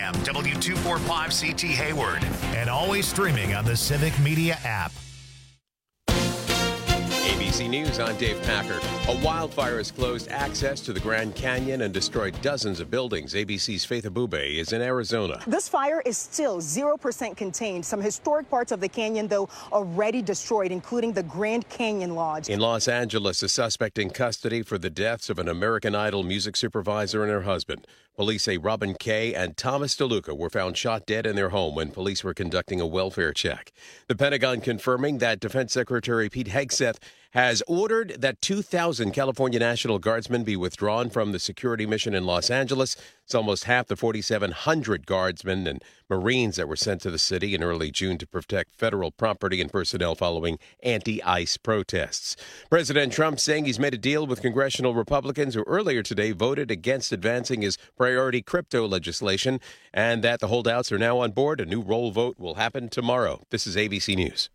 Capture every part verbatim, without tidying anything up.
a.m. W two forty-five C T Hayward. And always streaming on the Civic Media app. A B C News, I'm Dave Packer. A wildfire has closed access to the Grand Canyon and destroyed dozens of buildings. A B C's Faith Abube is in Arizona. This fire is still zero percent contained. Some historic parts of the canyon, though, already destroyed, including the Grand Canyon Lodge. In Los Angeles, a suspect in custody for the deaths of an American Idol music supervisor and her husband. Police say Robin Kay and Thomas DeLuca were found shot dead in their home when police were conducting a welfare check. The Pentagon confirming that Defense Secretary Pete Hegseth has ordered that two thousand California National Guardsmen be withdrawn from the security mission in Los Angeles. It's almost half the forty-seven hundred Guardsmen and Marines that were sent to the city in early June to protect federal property and personnel following anti-ICE protests. President Trump saying he's made a deal with congressional Republicans who earlier today voted against advancing his priority crypto legislation, and that the holdouts are now on board. A new roll vote will happen tomorrow. This is A B C News.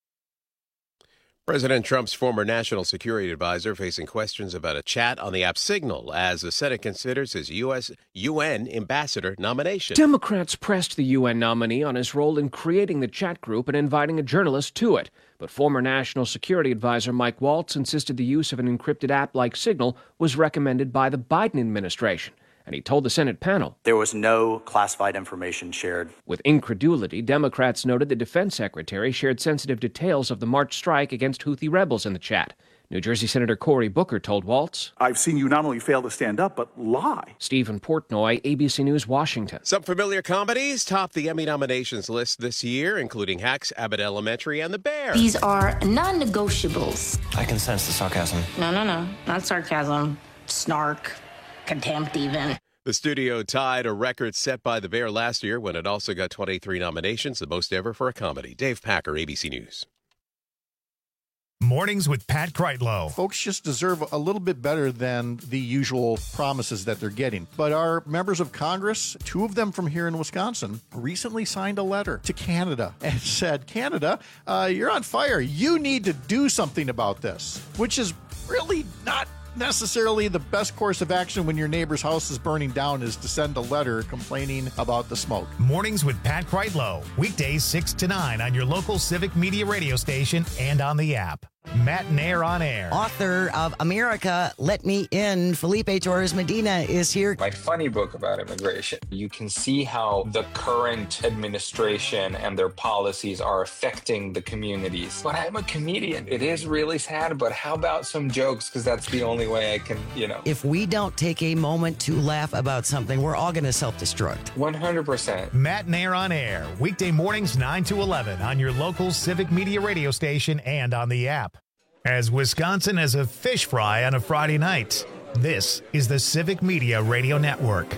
President Trump's former national security advisor facing questions about a chat on the app Signal as the Senate considers his U S U N ambassador nomination. Democrats pressed the U N nominee on his role in creating the chat group and inviting a journalist to it. But former national security advisor Mike Waltz insisted the use of an encrypted app like Signal was recommended by the Biden administration. And he told the Senate panel there was no classified information shared. With incredulity, Democrats noted the defense secretary shared sensitive details of the March strike against Houthi rebels in the chat. New Jersey Senator Cory Booker told Waltz, I've seen you not only fail to stand up, but lie. Stephen Portnoy, A B C News, Washington. Some familiar comedies top the Emmy nominations list this year, including Hacks, Abbott Elementary, and The Bear. These are non-negotiables. I can sense the sarcasm. No, no, no. Not sarcasm. Snark. Contempt, even. The studio tied a record set by The Bear last year when it also got twenty-three nominations, the most ever for a comedy. Dave Packer, A B C News. Mornings with Pat Kreitlow. Folks just deserve a little bit better than the usual promises that they're getting. But our members of Congress, two of them from here in Wisconsin, recently signed a letter to Canada and said, Canada, uh, you're on fire. You need to do something about this, which is really not necessarily the best course of action when your neighbor's house is burning down, is to send a letter complaining about the smoke. Mornings with Pat Kreitlow. Weekdays six to nine on your local Civic Media radio station and on the app. Matt Nair on air. Author of America, Let Me In, Felipe Torres Medina is here. My funny book about immigration. You can see how the current administration and their policies are affecting the communities. But I'm a comedian. It is really sad, but how about some jokes? Because that's the only way I can, you know. If we don't take a moment to laugh about something, we're all going to self-destruct. one hundred percent. Matt Nair on air. Weekday mornings nine to eleven on your local Civic Media radio station and on the app. As Wisconsin has a fish fry on a Friday night, this is the Civic Media Radio Network.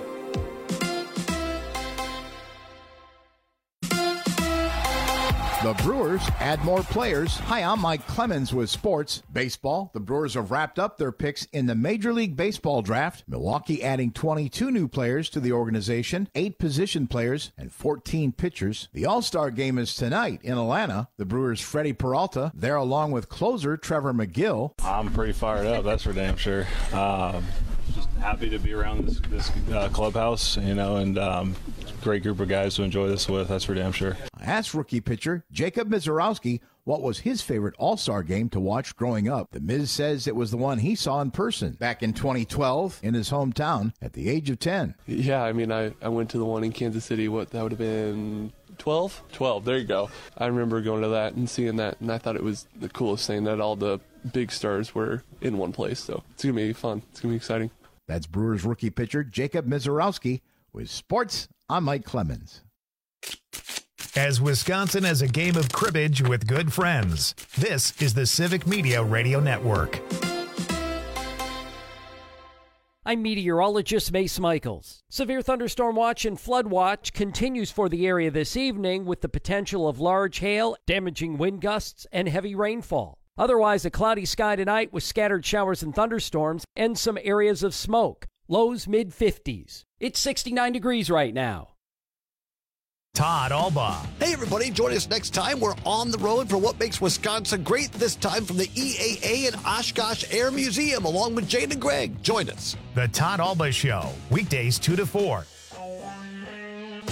The Brewers add more players. Hi, I'm Mike Clemens with Sports Baseball. The Brewers have wrapped up their picks in the Major League Baseball draft. Milwaukee adding twenty-two new players to the organization, eight position players, and fourteen pitchers. The All-Star game is tonight in Atlanta. The Brewers' Freddie Peralta there along with closer Trevor McGill. I'm pretty fired up, that's for damn sure. Um, just happy to be around this, this uh, clubhouse, you know, and um, great group of guys to enjoy this with, that's for damn sure. I asked rookie pitcher Jacob Mizorowski what was his favorite All-Star game to watch growing up. The Miz says it was the one he saw in person back in twenty twelve in his hometown at the age of ten. Yeah, I mean, I, I went to the one in Kansas City. What, that would have been twelve? twelve, there you go. I remember going to that and seeing that, and I thought it was the coolest thing that all the big stars were in one place. So it's going to be fun. It's going to be exciting. That's Brewers rookie pitcher Jacob Mizorowski. With Sports, I'm Mike Clemens. As Wisconsin has a game of cribbage with good friends, this is the Civic Media Radio Network. I'm meteorologist Mace Michaels. Severe thunderstorm watch and flood watch continues for the area this evening with the potential of large hail, damaging wind gusts, and heavy rainfall. Otherwise, a cloudy sky tonight with scattered showers and thunderstorms and some areas of smoke. Lows mid fifties. It's sixty-nine degrees right now. Todd Albaugh. Hey, everybody. Join us next time. We're on the road for what makes Wisconsin great, this time from the E A A and Oshkosh Air Museum, along with Jane and Greg. Join us. The Todd Albaugh Show, weekdays two to four.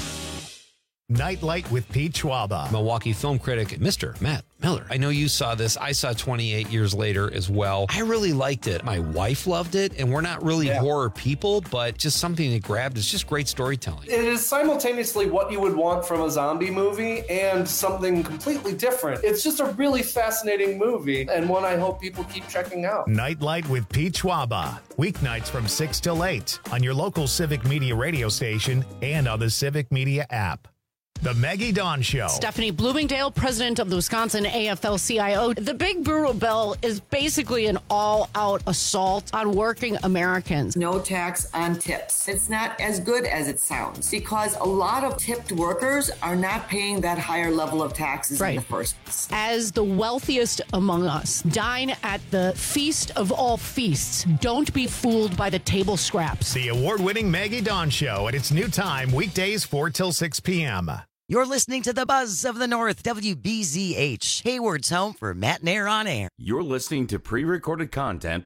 Nightlight with Pete Schwaba. Milwaukee film critic, Mister Matt Miller. I know you saw this. I saw twenty-eight years later as well. I really liked it. My wife loved it, and we're not really yeah. horror people, but just something that grabbed. It's just great storytelling. It is simultaneously what you would want from a zombie movie and something completely different. It's just a really fascinating movie, and one I hope people keep checking out. Nightlight with Pete Schwaba. Weeknights from six till eight on your local Civic Media radio station and on the Civic Media app. The Maggie Dawn Show. Stephanie Bloomingdale, president of the Wisconsin A F L C I O. The Big Brutal Bill is basically an all-out assault on working Americans. No tax on tips. It's not as good as it sounds because a lot of tipped workers are not paying that higher level of taxes right. in the first place. As the wealthiest among us, dine at the feast of all feasts. Don't be fooled by the table scraps. The award-winning Maggie Dawn Show at its new time, weekdays four till six p.m. You're listening to the Buzz of the North, W B Z H, Hayward's home for Matt Nair on Air. You're listening to pre-recorded content.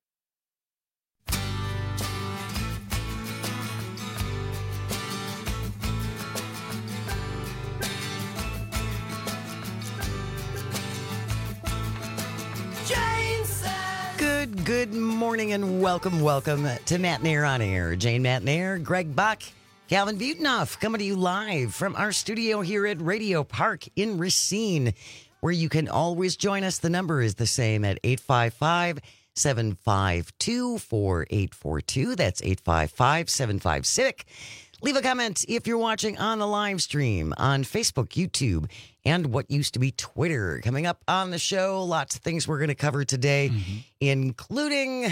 Good, good morning and welcome, welcome to Matt Nair on Air. Jane Matt Nair, Greg Buck, Calvin Butenoff coming to you live from our studio here at Radio Park in Racine, where you can always join us. The number is the same at eight five five, seven five two, four eight four two. That's eight five five, seven five, civic. Leave a comment if you're watching on the live stream on Facebook, YouTube, and what used to be Twitter. Coming up on the show, lots of things we're going to cover today, mm-hmm. including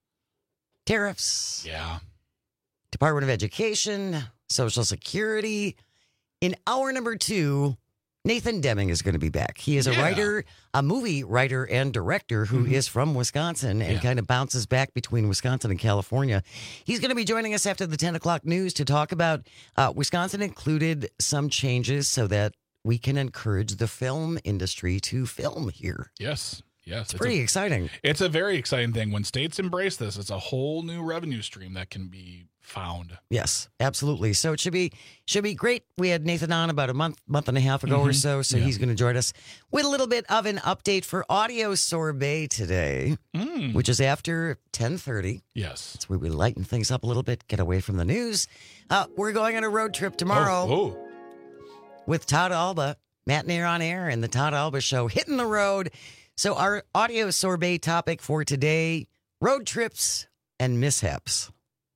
tariffs. Yeah. Department of Education, Social Security. In hour number two, Nathan Deming is going to be back. He is a yeah. writer, a movie writer and director who mm-hmm. is from Wisconsin and yeah. kind of bounces back between Wisconsin and California. He's going to be joining us after the ten o'clock news to talk about uh, Wisconsin included some changes so that we can encourage the film industry to film here. Yes. Yes, it's, it's pretty a, exciting. It's a very exciting thing. When states embrace this, it's a whole new revenue stream that can be found. Yes, absolutely. So it should be should be great. We had Nathan on about a month, month and a half ago mm-hmm. or so, so yeah. he's going to join us with a little bit of an update for Audio Sorbet today, mm. which is after ten thirty. Yes. That's where we lighten things up a little bit, get away from the news. Uh, we're going on a road trip tomorrow oh, oh. with Todd Alba, Matt Nair on Air, and the Todd Alba Show hitting the road. So our Audio Sorbet topic for today, road trips and mishaps.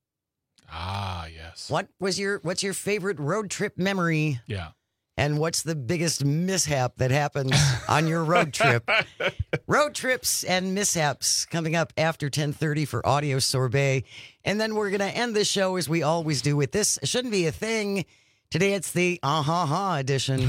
Ah, yes. What was your what's your favorite road trip memory? Yeah. And what's the biggest mishap that happens on your road trip? Road trips and mishaps coming up after ten thirty for Audio Sorbet. And then we're going to end the show as we always do with this. It shouldn't be a thing. Today it's the ah-ha-ha edition.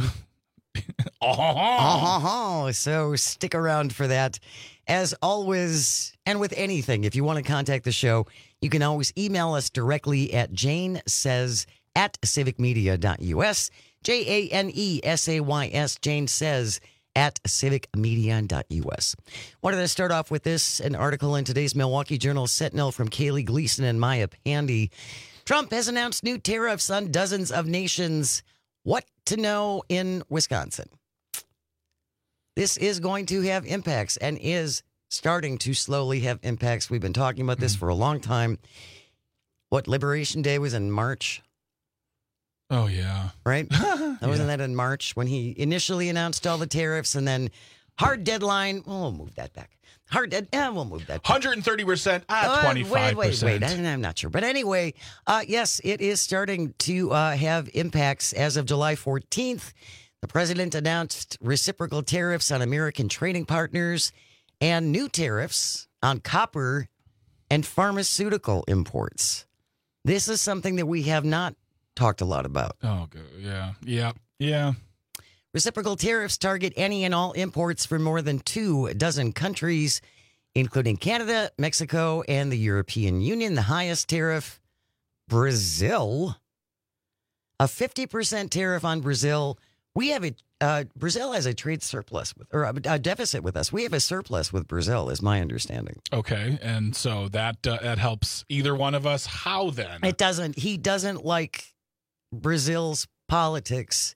Uh-huh. Uh-huh. So stick around for that. As always, and with anything, if you want to contact the show, you can always email us directly at janesays at civicmedia.us. J A N E S A Y S, Jane Says at civicmedia.us. Wanted to start off with this, an article in today's Milwaukee Journal Sentinel from Kaylee Gleason and Maya Pandy. Trump has announced new tariffs on dozens of nations. What to know in Wisconsin? This is going to have impacts and is starting to slowly have impacts. We've been talking about this for a long time. What, Liberation Day was in March? Oh, yeah. Right? Wasn't yeah. that in March when he initially announced all the tariffs and then hard deadline? Well, we'll move that back. Hard dead. Yeah, we'll move that back. one hundred thirty percent. Ah, twenty-five percent. Wait, wait, wait. I'm not sure. But anyway, uh, yes, it is starting to uh, have impacts as of July fourteenth. The president announced reciprocal tariffs on American trading partners and new tariffs on copper and pharmaceutical imports. This is something that we have not talked a lot about. Oh, good. Yeah. Yeah. Yeah. Reciprocal tariffs target any and all imports from more than two dozen countries, including Canada, Mexico, and the European Union. The highest tariff, Brazil. A fifty percent tariff on Brazil. We have a, uh, Brazil has a trade surplus, with, or a, a deficit with us. We have a surplus with Brazil, is my understanding. Okay, and so that, uh, that helps either one of us. How then? It doesn't. He doesn't like Brazil's politics.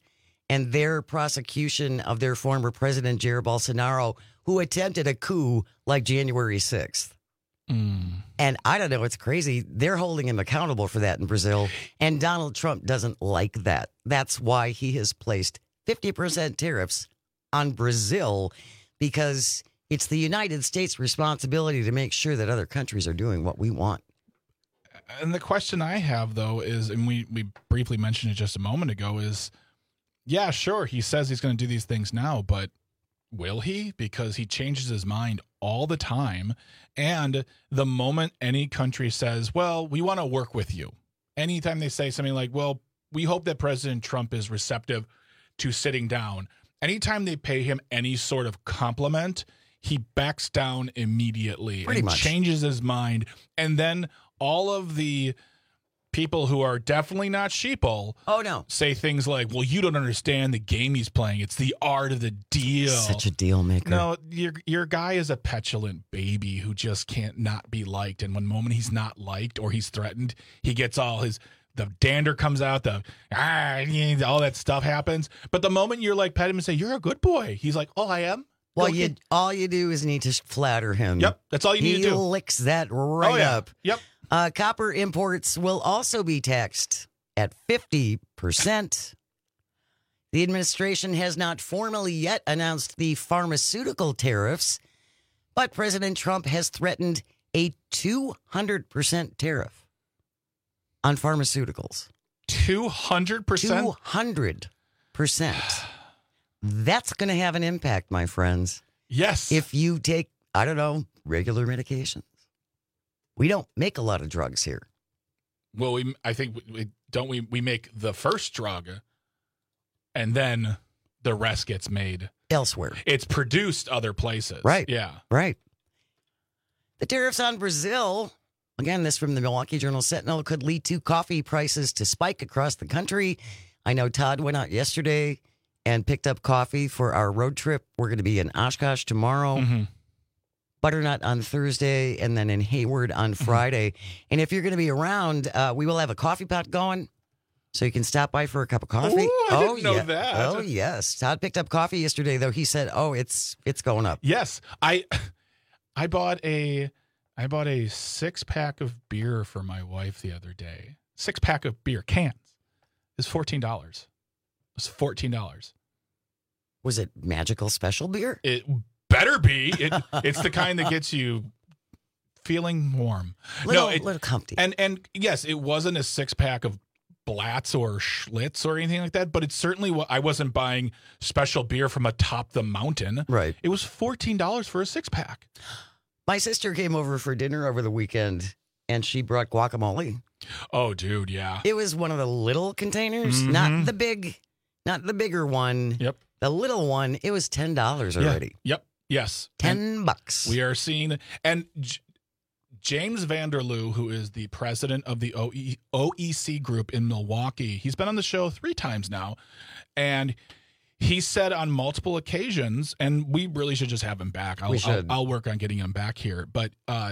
and their prosecution of their former president, Jair Bolsonaro, who attempted a coup like January sixth. Mm. And I don't know, it's crazy. They're holding him accountable for that in Brazil. And Donald Trump doesn't like that. That's why he has placed fifty percent tariffs on Brazil, because it's the United States' responsibility to make sure that other countries are doing what we want. And the question I have, though, is, and we, we briefly mentioned it just a moment ago, is, yeah, sure, he says he's going to do these things now, but will he? Because he changes his mind all the time. And the moment any country says, well, we want to work with you, anytime they say something like, well, we hope that President Trump is receptive to sitting down, anytime they pay him any sort of compliment, he backs down immediately Pretty and much. changes his mind. And then all of the people who are definitely not sheeple oh, no. say things like, well, you don't understand the game he's playing. It's the art of the deal. Such a deal maker. No, your your guy is a petulant baby who just can't not be liked. And one moment he's not liked or he's threatened, he gets all his, the dander comes out, the ah, all that stuff happens. But the moment you're like, pet him and say, you're a good boy, he's like, oh, I am? Well, Go you get- all you do is need to flatter him. Yep, that's all you need he to do. licks that right Oh, yeah. up. Yep. Uh, copper imports will also be taxed at fifty percent. The administration has not formally yet announced the pharmaceutical tariffs, but President Trump has threatened a two hundred percent tariff on pharmaceuticals. two hundred percent? two hundred percent. That's going to have an impact, my friends. Yes. If you take, I don't know, regular medications. We don't make a lot of drugs here. Well, we I think we, we don't we we make the first drug, and then the rest gets made elsewhere. It's produced other places, Right. Yeah, Right. The tariffs on Brazil, again, this from the Milwaukee Journal Sentinel, could lead to coffee prices to spike across the country. I know Todd went out yesterday and picked up coffee for our road trip. We're going to be in Oshkosh tomorrow. Mm-hmm. Butternut on Thursday, and then in Hayward on Friday. And if you're going to be around, uh, we will have a coffee pot going, so you can stop by for a cup of coffee. Ooh, I oh, didn't know yeah. that. Oh, yes. Todd picked up coffee yesterday, though. He said, "Oh, it's it's going up." Yes, I I bought a I bought a six pack of beer for my wife the other day. Six pack of beer cans is fourteen dollars. It was fourteen dollars. Was it magical special beer? It better be. It it's the kind that gets you feeling warm. Little, no, it, little comfy. And and yes, it wasn't a six pack of Blatz or Schlitz or anything like that, but it's certainly what I wasn't buying special beer from atop the mountain. Right. It was fourteen dollars for a six pack. My sister came over for dinner over the weekend, and she brought guacamole. Oh, dude, yeah. It was one of the little containers, Mhm. not the big, not the bigger one. Yep. The little one. It was ten dollars Yeah. already. Yep. Yes. Ten And bucks. we are seeing, and J- James Vanderloo, who is the president of the O E- O E C group in Milwaukee, he's been on the show three times now, and he said on multiple occasions, and we really should just have him back. I'll, We I'll, should. I'll work on getting him back here, but uh,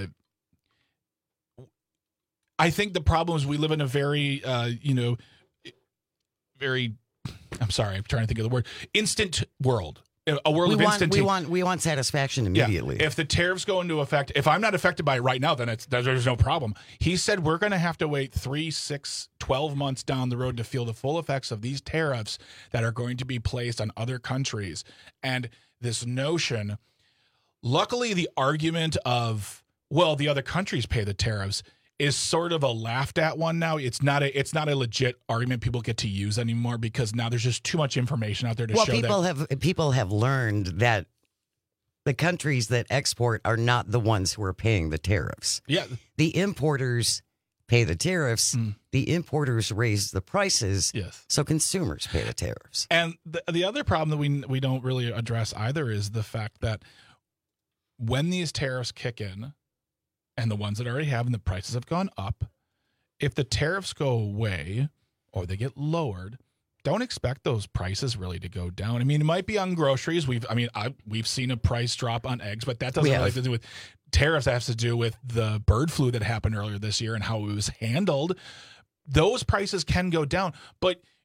I think the problem is we live in a very, uh, you know, very. I'm sorry, I'm trying to think of the word. Instant world. A world we of want, instant. we want, we want satisfaction immediately. Yeah. If the tariffs go into effect, if I'm not affected by it right now, then it's there's no problem. He said we're going to have to wait three, six, twelve months down the road to feel the full effects of these tariffs that are going to be placed on other countries. And this notion, luckily, the argument of, well, the other countries pay the tariffs is sort of a laughed at one now. It's not a it's not a legit argument people get to use anymore because now there's just too much information out there to well, show people that. have people have learned that the countries that export are not the ones who are paying the tariffs. Yeah. The importers pay the tariffs. The importers raise the prices. Yes. So consumers pay the tariffs. And the, the other problem that we we don't really address either is the fact that when these tariffs kick in, and the ones that already have, and the prices have gone up, if the tariffs go away or they get lowered, don't expect those prices really to go down. I mean, it might be on groceries. We've, I mean, I, we've seen a price drop on eggs, but that doesn't We really have. have to do with tariffs. That has to do with the bird flu that happened earlier this year and how it was handled. Those prices can go down, but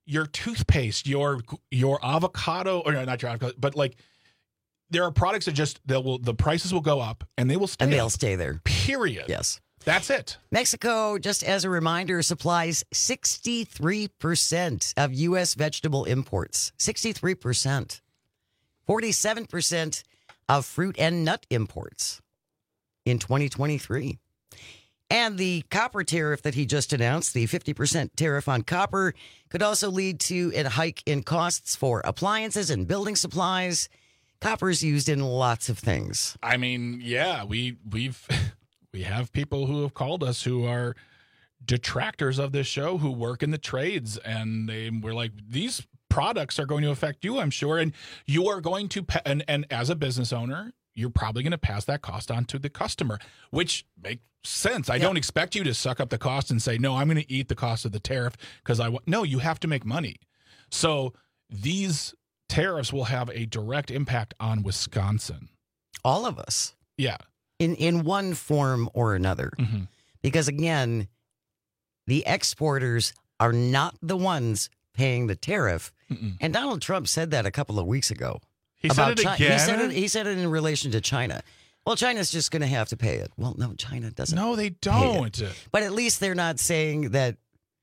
your toothpaste, your your avocado, or no, not your avocado, but like there are products that just they will the prices will go up and they will stay And they'll up, stay there. Period. Yes. That's it. Mexico, just as a reminder, supplies sixty-three percent of U S vegetable imports. sixty-three percent. forty-seven percent of fruit and nut imports in twenty twenty-three. And the copper tariff that he just announced, the fifty percent tariff on copper, could also lead to a hike in costs for appliances and building supplies. Copper is used in lots of things. I mean, yeah, we we've we have people who have called us who are detractors of this show who work in the trades, and they were like, these products are going to affect you, I'm sure, and you are going to pa- and and as a business owner, you're probably going to pass that cost on to the customer, which makes sense. I yep. don't expect you to suck up the cost and say, no, I'm going to eat the cost of the tariff because I want. No, you have to make money. So these tariffs will have a direct impact on Wisconsin. All of us. Yeah. In in one form or another. Mm-hmm. Because again, the exporters are not the ones paying the tariff. Mm-mm. And Donald Trump said that a couple of weeks ago. He said it Chi- again? He said it, he said it in relation to China. Well, China's just going to have to pay it. Well, no, China doesn't. No, they don't. But at least they're not saying that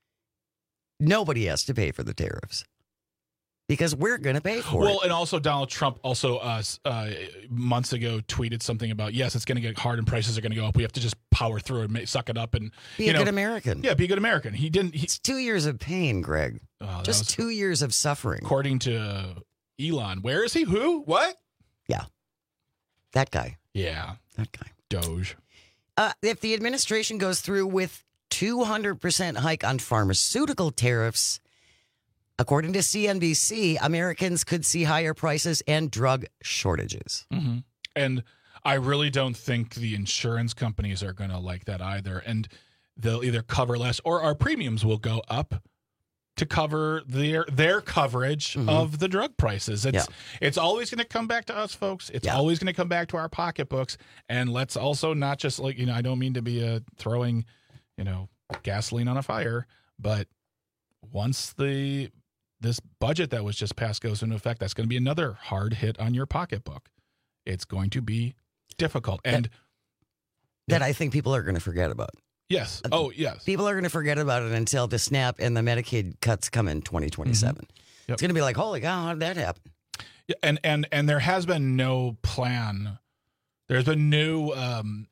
nobody has to pay for the tariffs. Because we're going to pay for well, it. Well, and also Donald Trump also uh, uh, months ago tweeted something about, yes, it's going to get hard and prices are going to go up. We have to just power through and make, suck it up and be you a know, good American. Yeah, be a good American. He didn't. He, it's two years of pain, Greg. Oh, just was, two years of suffering. According to Elon, where is he? Who? What? Yeah, that guy. Yeah, that guy. Doge. Uh, if the administration goes through with two hundred percent hike on pharmaceutical tariffs, according to C N B C, Americans could see higher prices and drug shortages. Mm-hmm. And I really don't think the insurance companies are going to like that either. And they'll either cover less or our premiums will go up to cover their their coverage mm-hmm. of the drug prices. It's yeah. it's always going to come back to us, folks. It's yeah. always going to come back to our pocketbooks. And let's also not just like, you know, I don't mean to be uh, throwing, you know, gasoline on a fire, but once the this budget that was just passed goes into effect, that's going to be another hard hit on your pocketbook. It's going to be difficult. And that, that I think people are going to forget about. Yes. Oh, yes. People are going to forget about it until the SNAP and the Medicaid cuts come in twenty twenty-seven. Mm-hmm. Yep. It's going to be like, holy cow, how did that happen? Yeah, and, and, and there has been no plan. There's been no, um,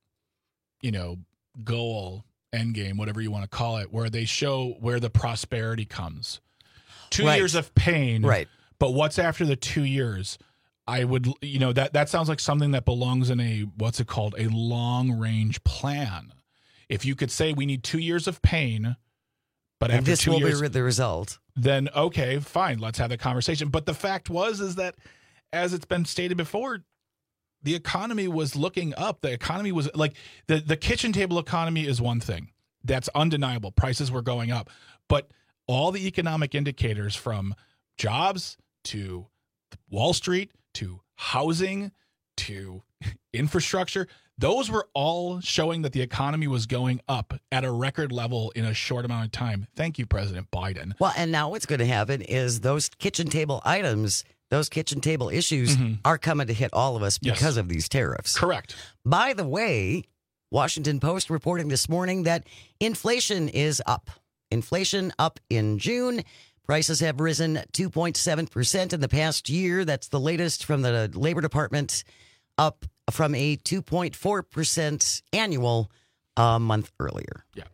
you know, goal, end game, whatever you want to call it, where they show where the prosperity comes. Two right. years of pain. Right. But what's after the two years? I would, you know, that, that sounds like something that belongs in a, what's it called? A long range plan. If you could say we need two years of pain, but and after this two will years, be the result. Then okay, fine, let's have the conversation. But the fact was, is that as it's been stated before, the economy was looking up. The economy was like the, the kitchen table economy is one thing that's undeniable. Prices were going up, but all the economic indicators from jobs to Wall Street to housing to infrastructure, those were all showing that the economy was going up at a record level in a short amount of time. Thank you, President Biden. Well, and now what's going to happen is those kitchen table items, those kitchen table issues mm-hmm. are coming to hit all of us because yes. of these tariffs. Correct. By the way, Washington Post reporting this morning that inflation is up. Inflation up in June. Prices have risen two point seven percent in the past year. That's the latest from the Labor Department, up from a two point four percent annual a month earlier. Yeah.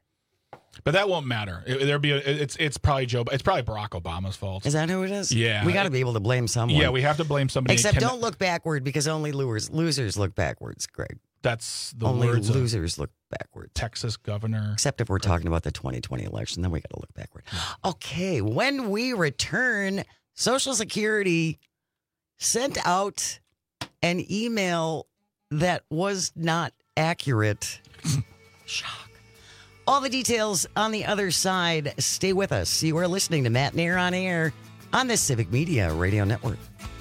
But that won't matter. It, there'll be a, it's it's probably Joe. It's probably Barack Obama's fault. Is that who it is? Yeah. We got to be able to blame someone. Yeah, we have to blame somebody. Except Can, don't look backward because only losers, losers look backwards, Greg. That's the only words losers look backwards. Texas governor. Except if we're talking about the twenty twenty election, then we got to look backward. Okay, when we return, Social Security sent out an email that was not accurate. Shock. All the details on the other side. Stay with us. You are listening to Matt Nair on Air on the Civic Media Radio Network.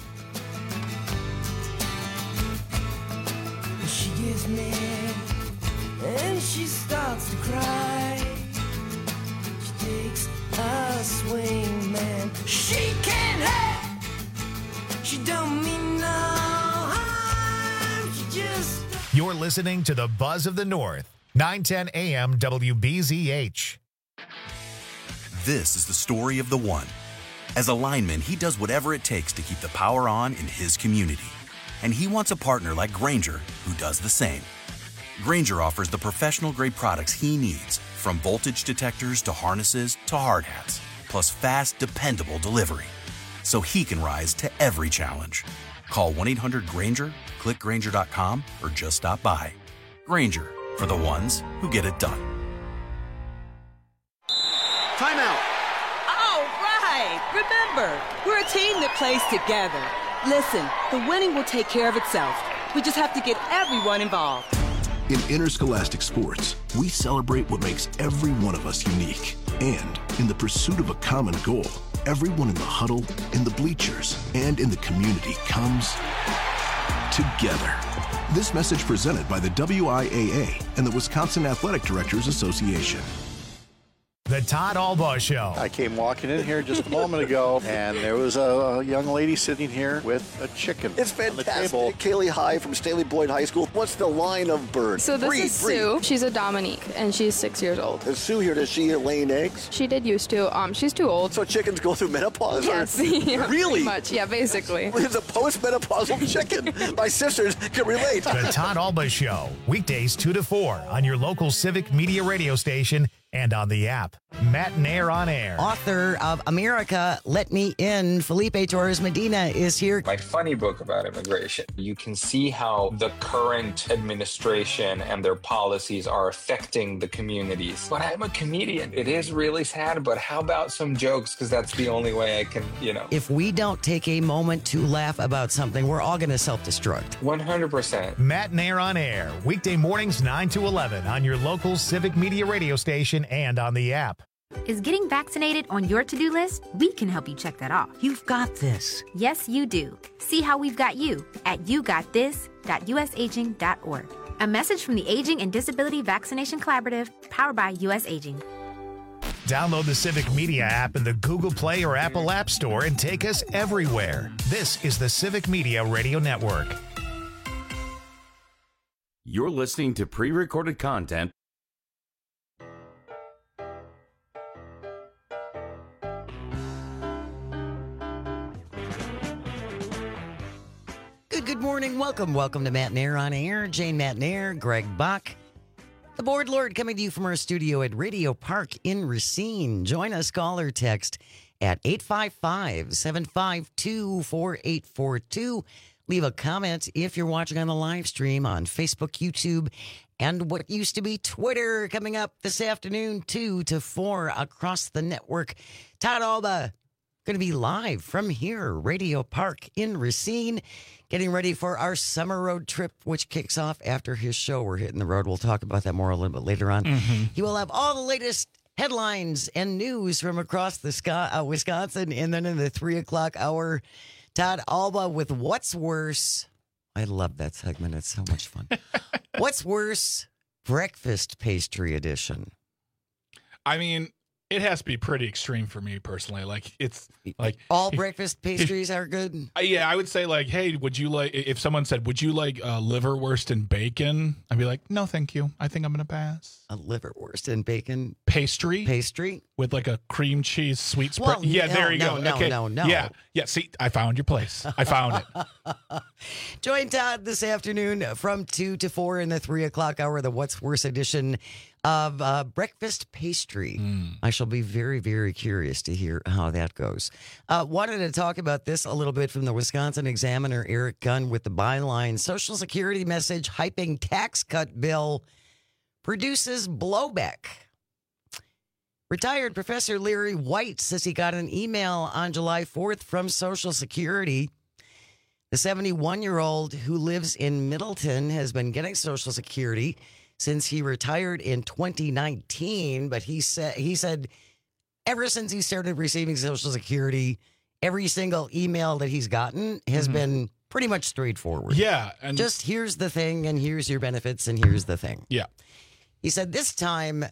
She gets mad and she starts to cry. She takes a swingman. She can't hurt. She don't mean no harm. She just. You're listening to the Buzz of the North, nine ten A M W B Z H. This is the story of the one. As a lineman, he does whatever it takes to keep the power on in his community. And he wants a partner like Grainger who does the same. Grainger offers the professional-grade products he needs, from voltage detectors to harnesses to hard hats, plus fast, dependable delivery, so he can rise to every challenge. Call one eight hundred Grainger, click Grainger dot com, or just stop by. Grainger, for the ones who get it done. Timeout. All right. Remember, we're a team that plays together. Listen, the winning will take care of itself. We just have to get everyone involved. In interscholastic sports, we celebrate what makes every one of us unique. And in the pursuit of a common goal, everyone in the huddle, in the bleachers, and in the community comes together. This message presented by the W I A A and the Wisconsin Athletic Directors Association. The Todd Albaugh Show. I came walking in here just a moment ago, and there was a young lady sitting here with a chicken. It's fantastic. Kaylee High from Stanley Boyd High School. What's the line of birds? So this breed, is breed. Sue. She's a Dominique, and she's six years old. Is Sue here? Does she laying eggs? She did used to. Um, she's too old. So chickens go through menopause? Yes. Or? Yeah, really? Pretty much. Yeah, basically. It's a postmenopausal chicken. My sisters can relate. The Todd Albaugh Show, weekdays two to four on your local Civic Media radio station and on the app. Matt Nair on air. Author of America, Let Me In, Felipe Torres Medina is here. My funny book about immigration. You can see how the current administration and their policies are affecting the communities. But I'm a comedian. It is really sad, but how about some jokes? Because that's the only way I can, you know. If we don't take a moment to laugh about something, we're all going to self-destruct. one hundred percent. Matt Nair on air, weekday mornings nine to eleven on your local Civic Media radio station and on the app. Is getting vaccinated on your to-do list? We can help you check that off. You've got this. Yes, you do. See how we've got you at you got this dot u s aging dot org. A message from the Aging and Disability Vaccination Collaborative, powered by U S Aging. Download the Civic Media app in the Google Play or Apple App Store and take us everywhere. This is the Civic Media Radio Network. You're listening to pre-recorded content. Good, good morning. Welcome, welcome to Matt Nair on air. Jane Matt Nair, Greg Bach. The Board Lord coming to you from our studio at Radio Park in Racine. Join us, call or text at eight five five, seven five two, four eight four two. Leave a comment if you're watching on the live stream on Facebook, YouTube, and what used to be Twitter. Coming up this afternoon, two to four across the network. Todd Albaugh going to be live from here, Radio Park in Racine, getting ready for our summer road trip, which kicks off after his show. We're hitting the road. We'll talk about that more a little bit later on. Mm-hmm. He will have all the latest headlines and news from across the Sc- uh, Wisconsin, and then in the three o'clock hour, Todd Albaugh with What's Worse. I love that segment. It's so much fun. What's Worse? Breakfast Pastry Edition. I mean, it has to be pretty extreme for me personally. Like, it's like all breakfast pastries are good. Uh, yeah, I would say like, hey, would you like, if someone said, would you like uh, liverwurst and bacon? I'd be like, no, thank you. I think I'm going to pass. A liverwurst and bacon pastry? Pastry? With like a cream cheese sweet spread. Well, yeah, no, there you no, go. No, okay. no, no. Yeah, yeah. See, I found your place. I found it. Join Todd this afternoon from two to four in the three o'clock hour, the What's Worse edition of uh, breakfast pastry. Mm. I shall be very, very curious to hear how that goes. Uh, wanted to talk about this a little bit from the Wisconsin Examiner, Eric Gunn, with the byline, Social Security message hyping tax cut bill produces blowback. Retired Professor Larry White says he got an email on July fourth from Social Security. The seventy-one-year-old who lives in Middleton has been getting Social Security since he retired in twenty nineteen, but he said he said ever since he started receiving Social Security, every single email that he's gotten has mm-hmm. been pretty much straightforward. Yeah. And just here's the thing, and here's your benefits, and here's the thing. Yeah. He said this time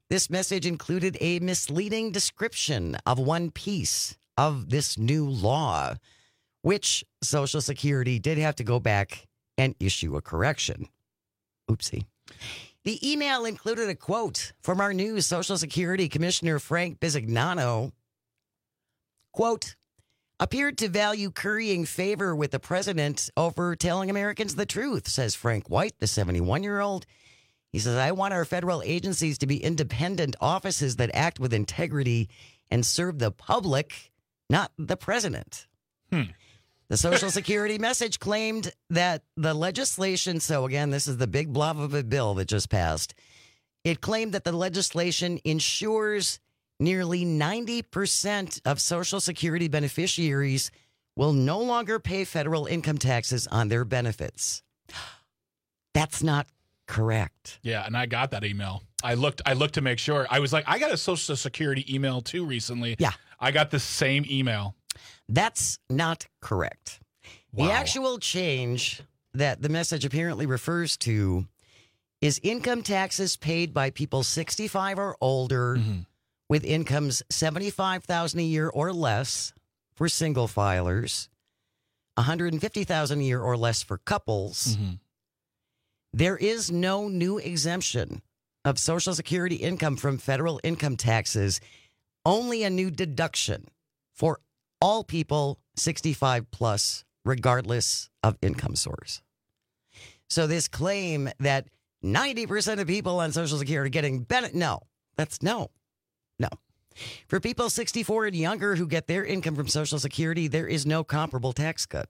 This message included a misleading description of one piece of this new law, which Social Security did have to go back and issue a correction. Oopsie. The email included a quote from our new Social Security Commissioner, Frank Bisignano. Quote, appeared to value currying favor with the president over telling Americans the truth, says Frank White, the seventy-one-year-old. He says, I want our federal agencies to be independent offices that act with integrity and serve the public, not the president. Hmm. The Social Security message claimed that the legislation, so again, this is the big blob of a bill that just passed. It claimed that the legislation ensures nearly ninety percent of Social Security beneficiaries will no longer pay federal income taxes on their benefits. That's not correct. Yeah, and I got that email. I looked I looked to make sure. I was like, I got a Social Security email too recently. Yeah. I got the same email. That's not correct. Wow. The actual change that the message apparently refers to is income taxes paid by people sixty-five or older Mm-hmm. with incomes seventy-five thousand dollars a year or less for single filers, one hundred fifty thousand dollars a year or less for couples. Mm-hmm. There is no new exemption of Social Security income from federal income taxes, only a new deduction for all people sixty-five plus, regardless of income source. So this claim that ninety percent of people on Social Security are getting benefit, no, that's no, no. For people sixty-four and younger who get their income from Social Security, there is no comparable tax cut.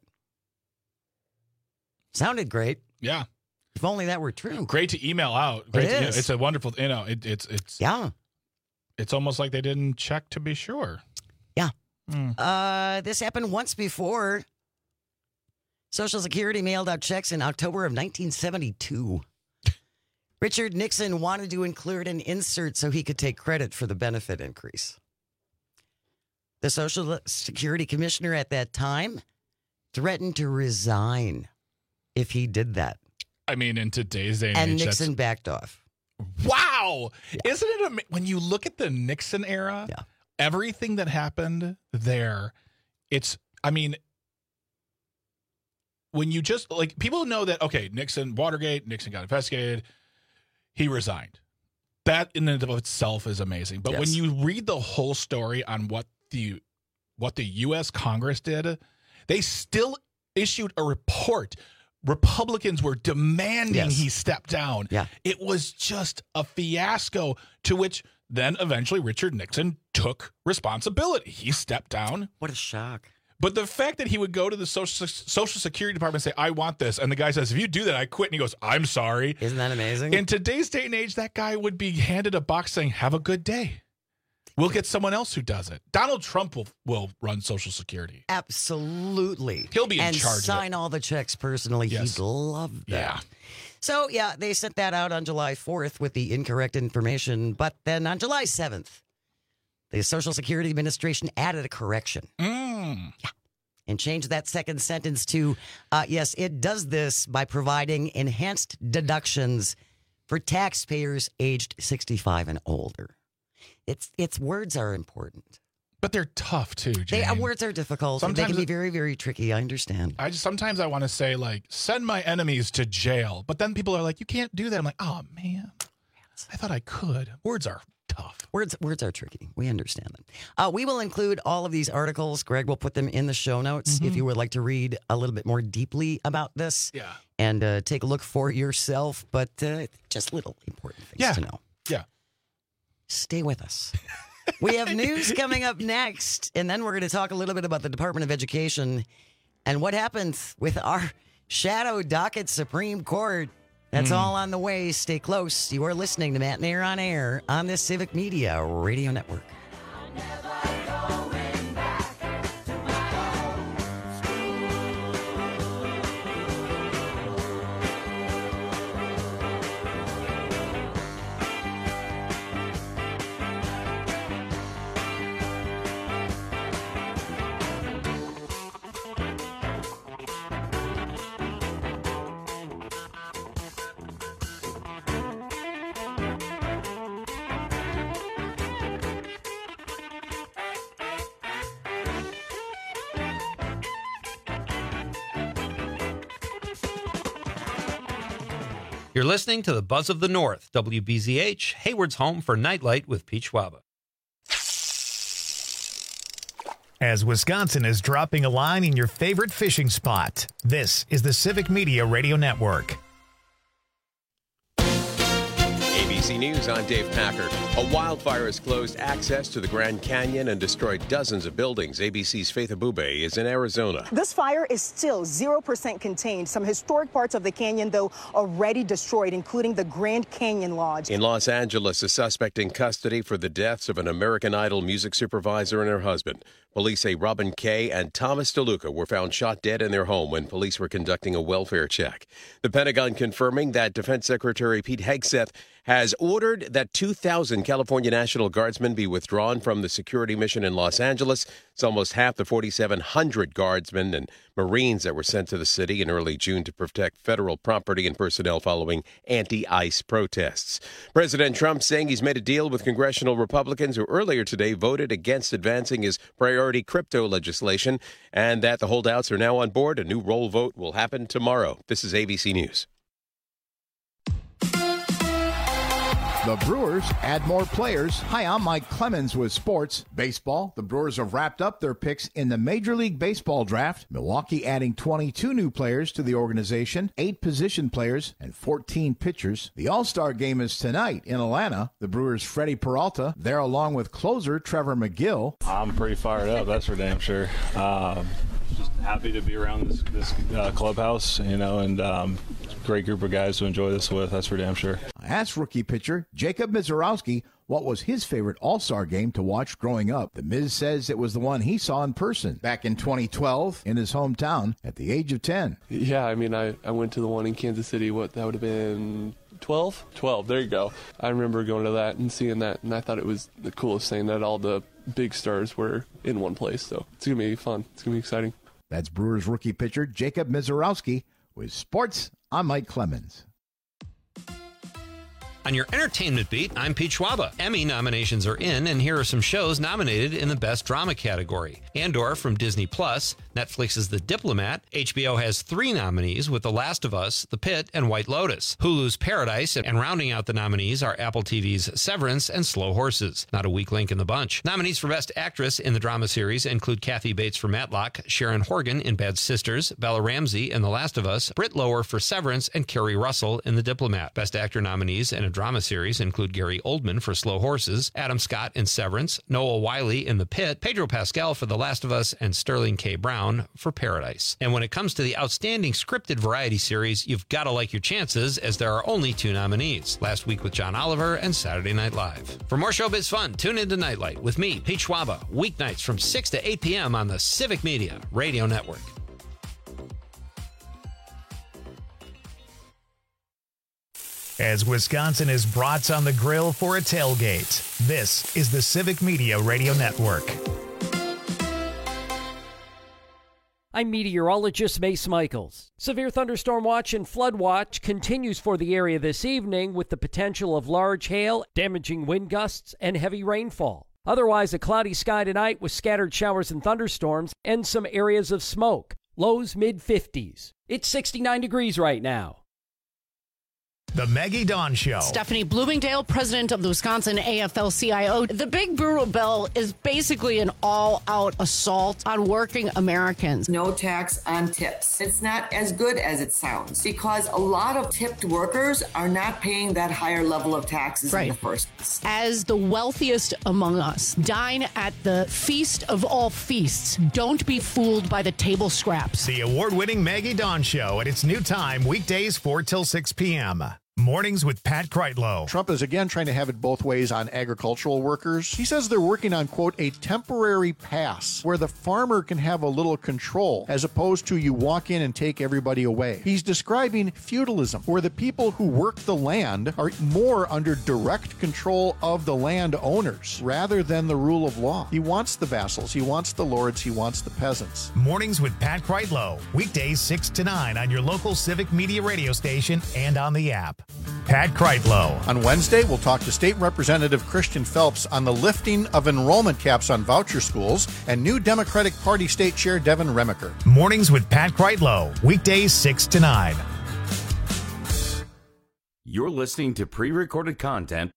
Sounded great. Yeah. If only that were true. Great to email out. Great It to, you know, is. it's a wonderful, you know, it, it's, it's, yeah. It's almost like they didn't check to be sure. Yeah. Mm. Uh, this happened once before. Social Security mailed out checks in October of nineteen seventy-two. Richard Nixon wanted to include an insert so he could take credit for the benefit increase. The Social Security Commissioner at that time threatened to resign if he did that. I mean, in today's day and, And age, Nixon that's, backed off. wow. Isn't it, ama- when you look at the Nixon era, Yeah. everything that happened there, it's, I mean, when you just, like, people know that, okay, Nixon, Watergate, Nixon got investigated, he resigned. That in and of itself is amazing. But Yes. when you read the whole story on what the what the U S Congress did, they still issued a report. Republicans were demanding Yes. he step down. Yeah. It was just a fiasco, to which then eventually Richard Nixon took responsibility. He stepped down. What a shock. But the fact that he would go to the Social, Social Security Department and say, I want this. And the guy says, if you do that, I quit. And he goes, I'm sorry. Isn't that amazing? In today's day and age, that guy would be handed a box saying, have a good day. We'll get someone else who does it. Donald Trump will, will run Social Security. Absolutely. He'll be in and charge of sign it. all the checks personally. Yes. He'd love that. Yeah. So, yeah, they sent that out on July fourth with the incorrect information. But then on July seventh, the Social Security Administration added a correction. Mm. Yeah. And changed that second sentence to, uh, yes, it does this by providing enhanced deductions for taxpayers aged sixty-five and older. It's its words are important. But they're tough, too, Jane. They, uh, words are difficult. and They Sometimes can be it- very, very tricky. I understand. I just sometimes I want to say, like, send my enemies to jail. But then people are like, you can't do that. I'm like, oh, man. I thought I could. Words are tough. Words words are tricky. We understand them. Uh, we will include all of these articles. Greg will put them in the show notes Mm-hmm. if you would like to read a little bit more deeply about this. Yeah. And uh, take a look for yourself. But uh, just little important things Yeah. to know. Yeah. Stay with us. We have news coming up next, and then we're going to talk a little bit about the Department of Education and what happens with our shadow docket Supreme Court. That's Mm. all on the way. Stay close. You are listening to Matt and Air on Air on the Civic Media Radio Network. You're listening to the Buzz of the North, W B Z H, Hayward's home for Nightlight with Pete Schwaba. As Wisconsin is dropping a line in your favorite fishing spot, this is the Civic Media Radio Network. A B C News, I'm Dave Packer. A wildfire has closed access to the Grand Canyon and destroyed dozens of buildings. A B C's Faith Abube is in Arizona. This fire is still zero percent contained. Some historic parts of the canyon, though, already destroyed, including the Grand Canyon Lodge. In Los Angeles, a suspect in custody for the deaths of an American Idol music supervisor and her husband. Police say Robin Kay and Thomas DeLuca were found shot dead in their home when police were conducting a welfare check. The Pentagon confirming that Defense Secretary Pete Hegseth has ordered that two thousand California National Guardsmen be withdrawn from the security mission in Los Angeles. It's almost half the forty-seven hundred Guardsmen and Marines that were sent to the city in early June to protect federal property and personnel following anti-ICE protests. President Trump saying he's made a deal with congressional Republicans who earlier today voted against advancing his priority crypto legislation, and that the holdouts are now on board. A new roll vote will happen tomorrow. This is A B C News. The Brewers add more players. Hi, I'm Mike Clemens with sports. Baseball, the Brewers have wrapped up their picks in the Major League Baseball draft. Milwaukee adding twenty-two new players to the organization, eight position players, and fourteen pitchers. The All-Star game is tonight in Atlanta. The Brewers' Freddie Peralta there along with closer Trevor McGill. I'm pretty fired up, that's for damn sure. Um, just happy to be around this, this uh, clubhouse, you know, and um, great group of guys to enjoy this with, that's for damn sure. I asked rookie pitcher Jacob Mizorowski what was his favorite All-Star game to watch growing up. The Miz says it was the one he saw in person back in twenty twelve in his hometown at the age of ten. Yeah, I mean, I, I went to the one in Kansas City, what, that would have been twelve? twelve, there you go. I remember going to that and seeing that, and I thought it was the coolest thing that all the big stars were in one place, so it's going to be fun. It's going to be exciting. That's Brewers rookie pitcher Jacob Mizorowski. With sports, I'm Mike Clemens. On your entertainment beat, I'm Pete Schwaba. Emmy nominations are in, and here are some shows nominated in the Best Drama category. Andor from Disney Plus, Netflix's The Diplomat. H B O has three nominees with The Last of Us, The Pit, and White Lotus. Hulu's Paradise, and rounding out the nominees are Apple T V's Severance and Slow Horses. Not a weak link in the bunch. Nominees for Best Actress in the drama series include Kathy Bates for Matlock, Sharon Horgan in Bad Sisters, Bella Ramsey in The Last of Us, Britt Lower for Severance, and Kerry Russell in The Diplomat. Best Actor nominees in a drama series include Gary Oldman for Slow Horses, Adam Scott in Severance, Noah Wiley in The Pit, Pedro Pascal for The Last of Us, and Sterling K. Brown for Paradise. And when it comes to the outstanding scripted variety series, you've got to like your chances, as there are only two nominees, Last Week with John Oliver and Saturday Night Live. For more showbiz fun, tune into Nightlight with me, Pete Schwaba, weeknights from six to eight p.m. on the Civic Media Radio Network. As Wisconsin is brats on the grill for a tailgate, this is the Civic Media Radio Network. I'm meteorologist Mace Michaels. Severe thunderstorm watch and flood watch continues for the area this evening, with the potential of large hail, damaging wind gusts, and heavy rainfall. Otherwise, a cloudy sky tonight with scattered showers and thunderstorms and some areas of smoke. Lows mid fifties. It's sixty-nine degrees right now. The Maggie Dawn Show. Stephanie Bloomingdale, president of the Wisconsin A F L C I O. The Big Brewer Bill is basically an all-out assault on working Americans. No tax on tips. It's not as good as it sounds, because a lot of tipped workers are not paying that higher level of taxes Right. in the first place. As the wealthiest among us, dine at the feast of all feasts. Don't be fooled by the table scraps. The award-winning Maggie Dawn Show at its new time, weekdays four till six p.m. Mornings with Pat Kreitlow. Trump is again trying to have it both ways on agricultural workers. He says they're working on, quote, a temporary pass where the farmer can have a little control as opposed to you walk in and take everybody away. He's describing feudalism, where the people who work the land are more under direct control of the land owners rather than the rule of law. He wants the vassals, he wants the lords, he wants the peasants. Mornings with Pat Kreitlow. Weekdays six to nine on your local Civic Media radio station and on the app. Pat Kreitlow. On Wednesday, we'll talk to State Representative Christian Phelps on the lifting of enrollment caps on voucher schools and new Democratic Party State Chair Devin Remiker. Mornings with Pat Kreitlow. Weekdays six to nine. You're listening to pre-recorded content.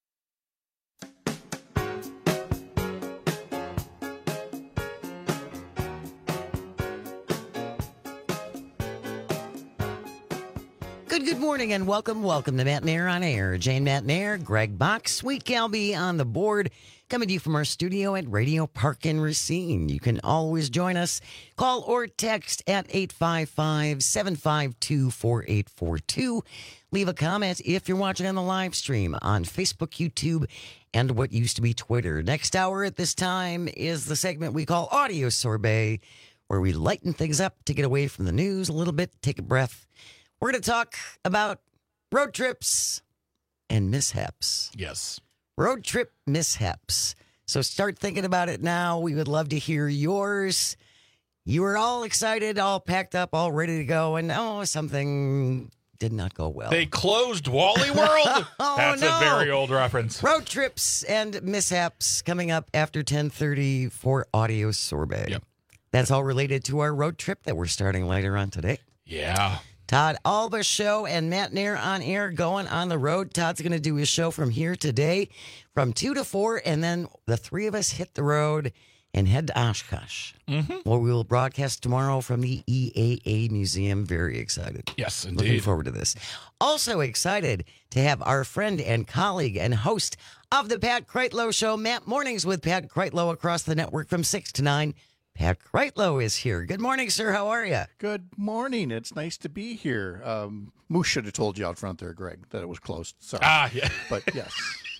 Good, good morning and welcome, welcome to Matt Nair on Air. Jane Matt Nair, Greg Box, Sweet Galby on the board, coming to you from our studio at Radio Park in Racine. You can always join us. Call or text at eight five five, seven five two, four eight four two. Leave a comment if you're watching on the live stream on Facebook, YouTube, and what used to be Twitter. Next hour at this time is the segment we call Audio Sorbet, where we lighten things up to get away from the news a little bit, take a breath. We're going to talk about road trips and mishaps. Yes. Road trip mishaps. So start thinking about it now. We would love to hear yours. You were all excited, all packed up, all ready to go, and oh, something did not go well. They closed Wally World. Oh, That's no. a very old reference. Road trips and mishaps coming up after ten thirty for Audio Sorbet. Yep. That's all related to our road trip that we're starting later on today. Yeah. Todd Alba Show and Matt Nair on air going on the road. Todd's going to do his show from here today from two to four, and then the three of us hit the road and head to Oshkosh, mm-hmm. where we will broadcast tomorrow from the E A A Museum. Very excited. Yes, indeed. Looking forward to this. Also excited to have our friend and colleague and host of the Pat Kreitlow Show, Matt Mornings with Pat Kreitlow across the network from six to nine. Pat Kreitlow is here. Good morning, sir. How are you? Good morning. It's nice to be here. Um, Moose should have told you out front there, Greg, that it was closed. Sorry. Ah, yeah. But yes.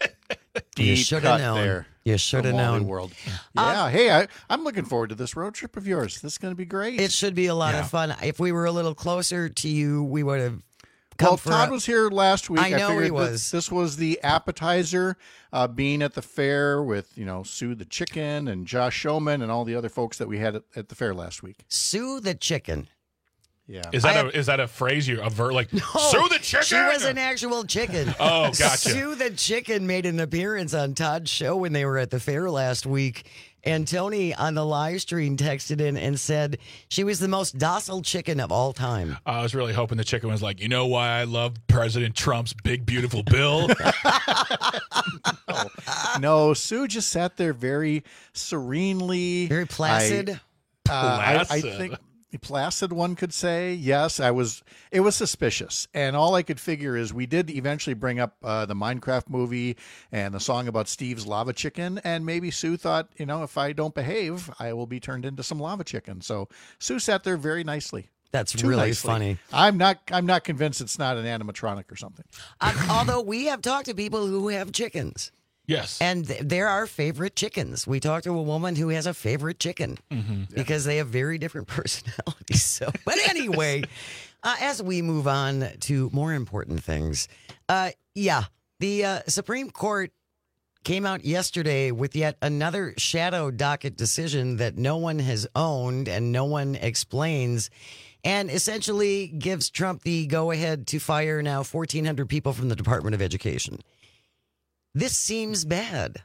You Deep should cut have known. there. You should have from Wally known. World. Yeah. Um, hey, I, I'm looking forward to this road trip of yours. This is going to be great. It should be a lot Yeah. of fun. If we were a little closer to you, we would have come Well, for Todd a- was here last week. I know figured he that was. This was the appetizer, uh, being at the fair with, you know, Sue the Chicken and Josh Showman and all the other folks that we had at, at the fair last week. Sue the Chicken. Yeah. Is that I a have- is that a phrase you avert like No, Sue the chicken? She was an actual chicken. Oh, gotcha. Sue the Chicken made an appearance on Todd's show when they were at the fair last week. And Tony on the live stream texted in and said she was the most docile chicken of all time. I was really hoping the chicken was like, you know why I love President Trump's big beautiful bill? no, no, Sue just sat there very serenely, very placid. I, uh, I, I Placid. think placid, one could say. Yes, I was. It was suspicious, and all I could figure is we did eventually bring up uh, the Minecraft movie and the song about Steve's lava chicken, and maybe Sue thought, you know, if I don't behave, I will be turned into some lava chicken. So Sue sat there very nicely. That's Too really nicely. funny. I'm not. I'm not convinced it's not an animatronic or something. Um, although we have talked to people who have chickens. Yes. And th- they're our favorite chickens. We talked to a woman who has a favorite chicken Mm-hmm. because they have very different personalities. So, but anyway, uh, as we move on to more important things, uh, yeah, the uh, Supreme Court came out yesterday with yet another shadow docket decision that no one has owned and no one explains, and essentially gives Trump the go-ahead to fire now fourteen hundred people from the Department of Education. This seems bad.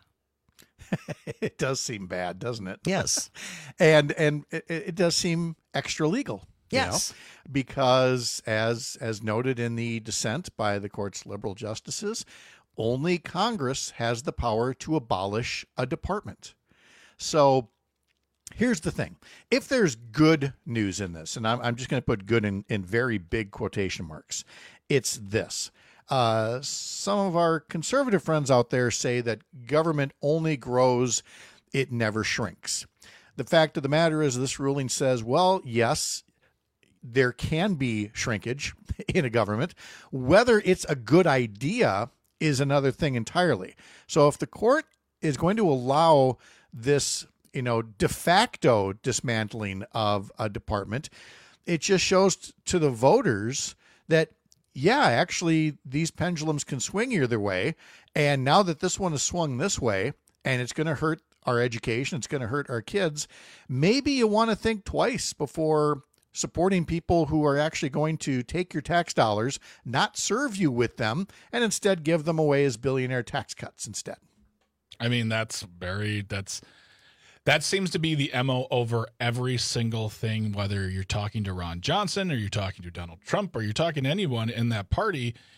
It does seem bad, doesn't it? Yes. and and it, it does seem extra legal. you Yes. know, because as as noted in the dissent by the court's liberal justices, only Congress has the power to abolish a department. So here's the thing. If there's good news in this, and I'm, I'm just going to put good in, in very big quotation marks, it's this. Uh, some of our conservative friends out there say that government only grows, it never shrinks. The fact of the matter is this ruling says, well, yes, there can be shrinkage in a government. Whether it's a good idea is another thing entirely. So if the court is going to allow this, you know, de facto dismantling of a department, it just shows to the voters that, yeah, actually, these pendulums can swing either way. And now that this one has swung this way, and it's going to hurt our education, it's going to hurt our kids, maybe you want to think twice before supporting people who are actually going to take your tax dollars, not serve you with them, and instead give them away as billionaire tax cuts instead. I mean, that's very, that's, that seems to be the M O over every single thing, whether you're talking to Ron Johnson or you're talking to Donald Trump or you're talking to anyone in that party.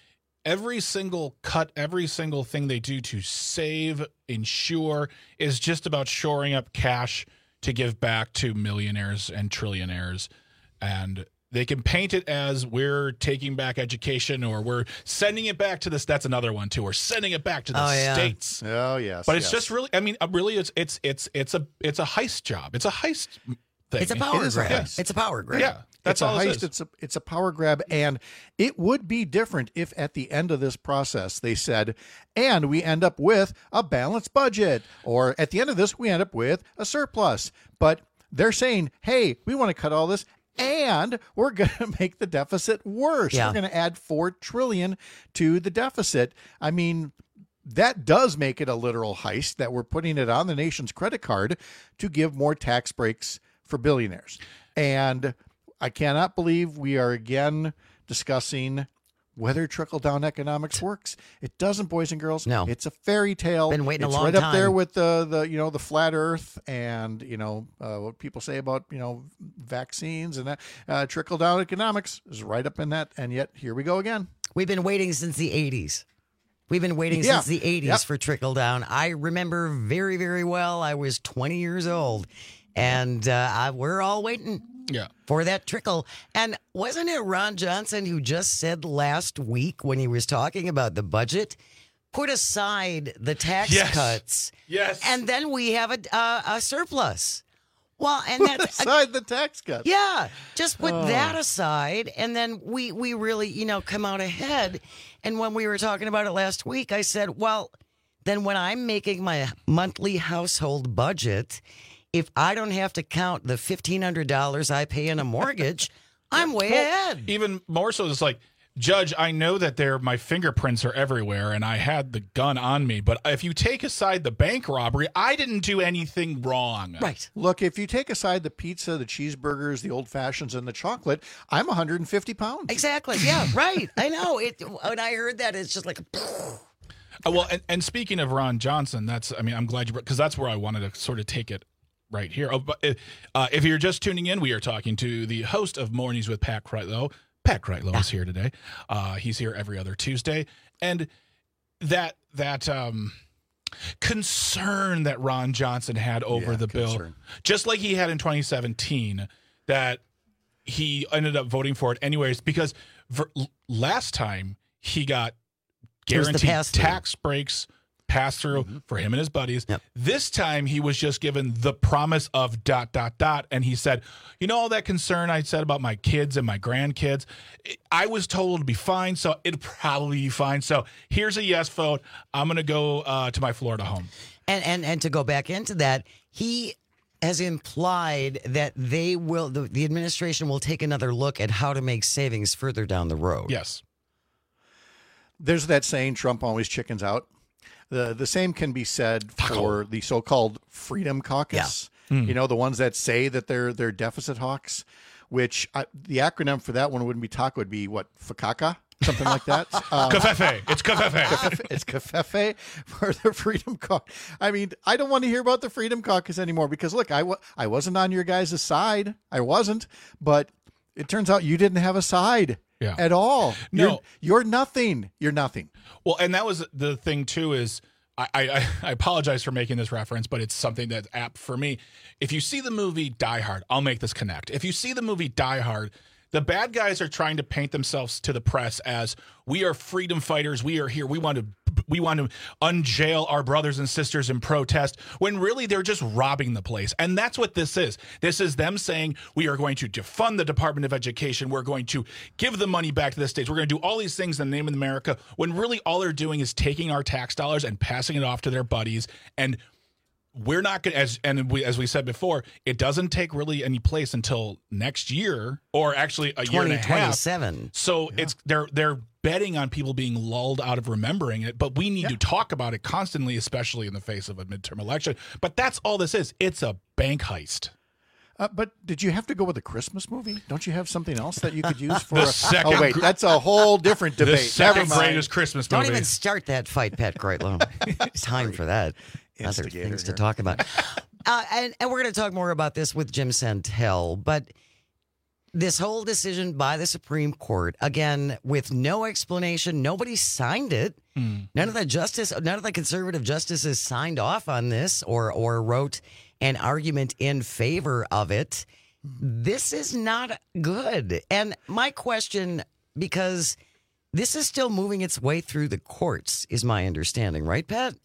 every single cut, every single thing they do to save, insure, is just about shoring up cash to give back to millionaires and trillionaires. And they can paint it as we're taking back education or we're sending it back to this. That's another one too. We're sending it back to the Oh, yeah. states. Oh yes, But it's yes. just really, I mean, uh, really, it's it's it's it's a it's a heist job. It's a heist thing. It's a power It is a grab. heist. It's a power grab. Yeah, that's it's a all it heist. is. It's a it's a power grab, and it would be different if at the end of this process they said, and we end up with a balanced budget, or at the end of this we end up with a surplus. But they're saying, hey, we want to cut all this, and we're going to make the deficit worse. Yeah. We're going to add four trillion dollars to the deficit. I mean, that does make it a literal heist that we're putting it on the nation's credit card to give more tax breaks for billionaires. And I cannot believe we are again discussing whether trickle-down economics works. It doesn't, boys and girls. No. It's a fairy tale. Been waiting a it's long right up there time. with the, the you know, the flat earth and, you know, uh, what people say about, you know, vaccines and that. Uh, trickle-down economics is right up in that. And yet, here we go again. We've been waiting since the eighties. We've been waiting Yeah. since the eighties Yep. for trickle down. I remember very, very well. I was twenty years old, and uh, I, we're all waiting Yeah. for that trickle. And wasn't it Ron Johnson who just said last week when he was talking about the budget, put aside the tax Yes. cuts, Yes. and then we have a, uh, a surplus. Well, and Put that's aside the tax cuts. yeah, just put Oh. that aside, and then we we really, you know, come out ahead. And when we were talking about it last week, I said, well, then when I'm making my monthly household budget, if I don't have to count the fifteen hundred dollars I pay in a mortgage, I'm way Well, ahead. Even more so, it's like, Judge, I know that there my fingerprints are everywhere and I had the gun on me, but if you take aside the bank robbery, I didn't do anything wrong. Right. Look, if you take aside the pizza, the cheeseburgers, the old fashions, and the chocolate, I'm one hundred fifty pounds. Exactly. Yeah, right. I know. It. When I heard that, it's just like, Uh, well, and, and speaking of Ron Johnson, that's, I mean, I'm glad you, because that's where I wanted to sort of take it right here. Oh, but uh, if you're just tuning in, we are talking to the host of Mornings with Pat Kreitlow. Pat Kreitlow is here today. Uh, he's here every other Tuesday. And that, that, um, concern that Ron Johnson had over Yeah, the bill, concern. just like he had in twenty seventeen, that he ended up voting for it anyways, because ver- last time he got It was the guaranteed pass-through. tax breaks pass through Mm-hmm. for him and his buddies. Yep. This time he was just given the promise of dot, dot, dot. And he said, you know, all that concern I said about my kids and my grandkids, I was told it'd be fine. So it'll probably be fine. So here's a yes vote. I'm going to go uh, to my Florida home. And and and to go back into that, he has implied that they will, the, the administration will take another look at how to make savings further down the road. Yes. There's that saying, Trump always chickens out. The the same can be said for the so-called Freedom Caucus. Yeah. Mm. You know, the ones that say that they're they're deficit hawks, which I, the acronym for that one wouldn't be taco, would be what, fakaka? Something like that. Um, Cafefe. It's cafefe. Cafefe. It's cafefe for the Freedom Caucus. I mean, I don't want to hear about the Freedom Caucus anymore because, look, I, w- I wasn't on your guys' side. I wasn't. But it turns out you didn't have a side Yeah. at all. No. You're, you're nothing. You're nothing. Well, and that was the thing, too, is I, I, I apologize for making this reference, but it's something that's apt for me. If you see the movie Die Hard, I'll make this connect. If you see the movie Die Hard, the bad guys are trying to paint themselves to the press as we are freedom fighters. We are here. We want to we want to unjail our brothers and sisters in protest, when really they're just robbing the place. And that's what this is. This is them saying we are going to defund the Department of Education. We're going to give the money back to the states. We're going to do all these things in the name of America, when really all they're doing is taking our tax dollars and passing it off to their buddies. And we're not going to, as and we, as we said before, it doesn't take really any place until next year, or actually a year and a half. twenty twenty-seven. So Yeah. it's they're they're betting on people being lulled out of remembering it, but we need Yeah. to talk about it constantly, especially in the face of a midterm election. But that's all this is. It's a bank heist. Uh, but did you have to go with a Christmas movie? Don't you have something else that you could use for? The a, second oh wait, gr- that's a whole different The debate. second Never mind. greatest Christmas Don't movie. even start that fight, Pat Kreitlow. Time for that. Other Instigator things to here. talk about. uh, and, and we're going to talk more about this with Jim Santel. But This whole decision by the Supreme Court, again, with no explanation, nobody signed it. Mm. None of the justice, none of the conservative justices signed off on this or or wrote an argument in favor of it. This is not good. And my question, because this is still moving its way through the courts, is my understanding, right, Pat?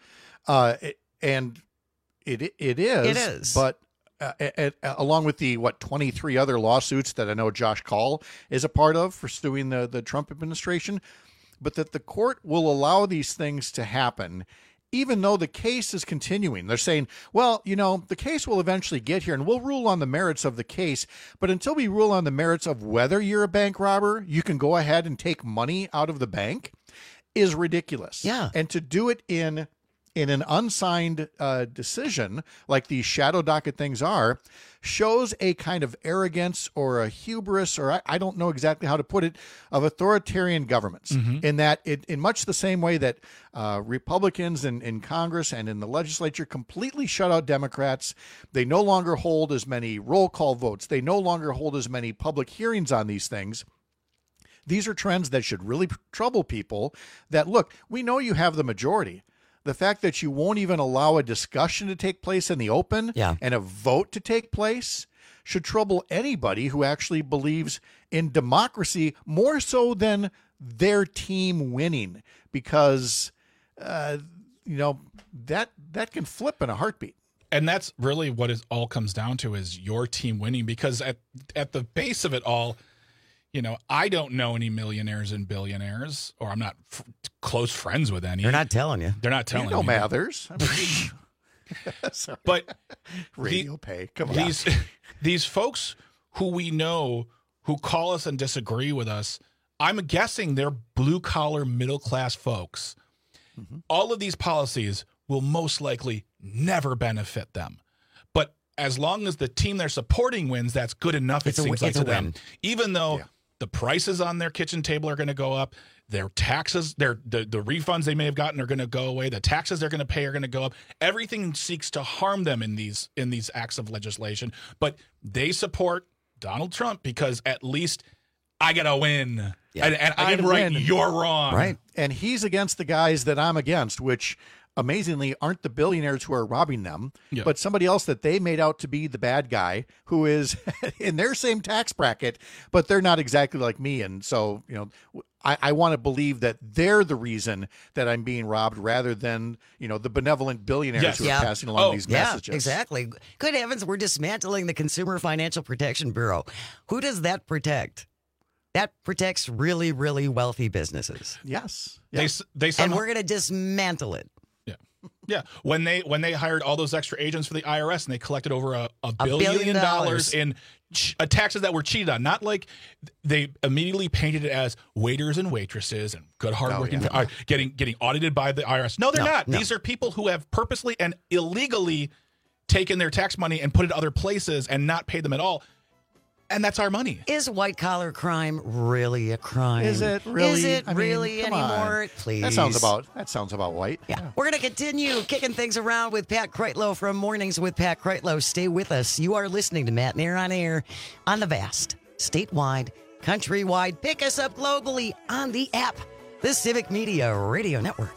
Uh, and it it is. It is. But uh, it, along with the, what, twenty-three other lawsuits that I know Josh Kaul is a part of for suing the, the Trump administration, but that the court will allow these things to happen even though the case is continuing. They're saying, well, you know, the case will eventually get here and we'll rule on the merits of the case. But until we rule on the merits of whether you're a bank robber, you can go ahead and take money out of the bank is ridiculous. Yeah. And to do it in in an unsigned uh, decision, like these shadow docket things are, shows a kind of arrogance or a hubris, or I, I don't know exactly how to put it, of authoritarian governments. Mm-hmm. In that, it, in much the same way that uh, Republicans in, in Congress and in the legislature completely shut out Democrats, they no longer hold as many roll call votes. They no longer hold as many public hearings on these things. These are trends that should really trouble people that, look, we know you have the majority. The fact that you won't even allow a discussion to take place in the open yeah. and a vote to take place should trouble anybody who actually believes in democracy more so than their team winning, because, uh, you know, that that can flip in a heartbeat. And that's really what it all comes down to, is your team winning, because at at the base of it all, you know, I don't know any millionaires and billionaires, or I'm not f- close friends with any. They're not telling you. They're not telling you. Know you. Mathers. I mean, sorry. But radio the, pay. Come on. These these folks who we know who call us and disagree with us, I'm guessing they're blue collar, middle class folks. Mm-hmm. All of these policies will most likely never benefit them. But as long as the team they're supporting wins, that's good enough. It's it a, seems like it's to a them. win. Even though. Yeah. The prices on their kitchen table are going to go up. Their taxes, their the, the refunds they may have gotten are going to go away. The taxes they're going to pay are going to go up. Everything seeks to harm them in these in these acts of legislation. But they support Donald Trump because at least I got to win. Yeah. And, and I'm right, win. You're wrong. Right. And he's against the guys that I'm against, which amazingly aren't the billionaires who are robbing them, yeah. but somebody else that they made out to be the bad guy who is in their same tax bracket, but they're not exactly like me. And so, you know, I, I want to believe that they're the reason that I'm being robbed rather than, you know, the benevolent billionaires yes. who yeah. are passing along oh, these yeah, messages. Exactly. Good heavens, we're dismantling the Consumer Financial Protection Bureau. Who does that protect? That protects really, really wealthy businesses. Yes. yes. They, they somehow- and we're going to dismantle it. Yeah, when they when they hired all those extra agents for the I R S and they collected over a, a, billion, a billion dollars in ch- uh, taxes that were cheated on, not like they immediately painted it as waiters and waitresses and good hardworking oh, yeah. uh, getting getting audited by the I R S. No, they're no, not. No. These are people who have purposely and illegally taken their tax money and put it other places and not paid them at all. And that's our money. Is white collar crime really a crime? Is it really? Is it I mean, really anymore? On. Please. That sounds about that sounds about white. Yeah. yeah. We're going to continue kicking things around with Pat Kreitlow from Mornings with Pat Kreitlow. Stay with us. You are listening to Matt and Air on Air on the vast, statewide, countrywide. Pick us up globally on the app, the Civic Media Radio Network.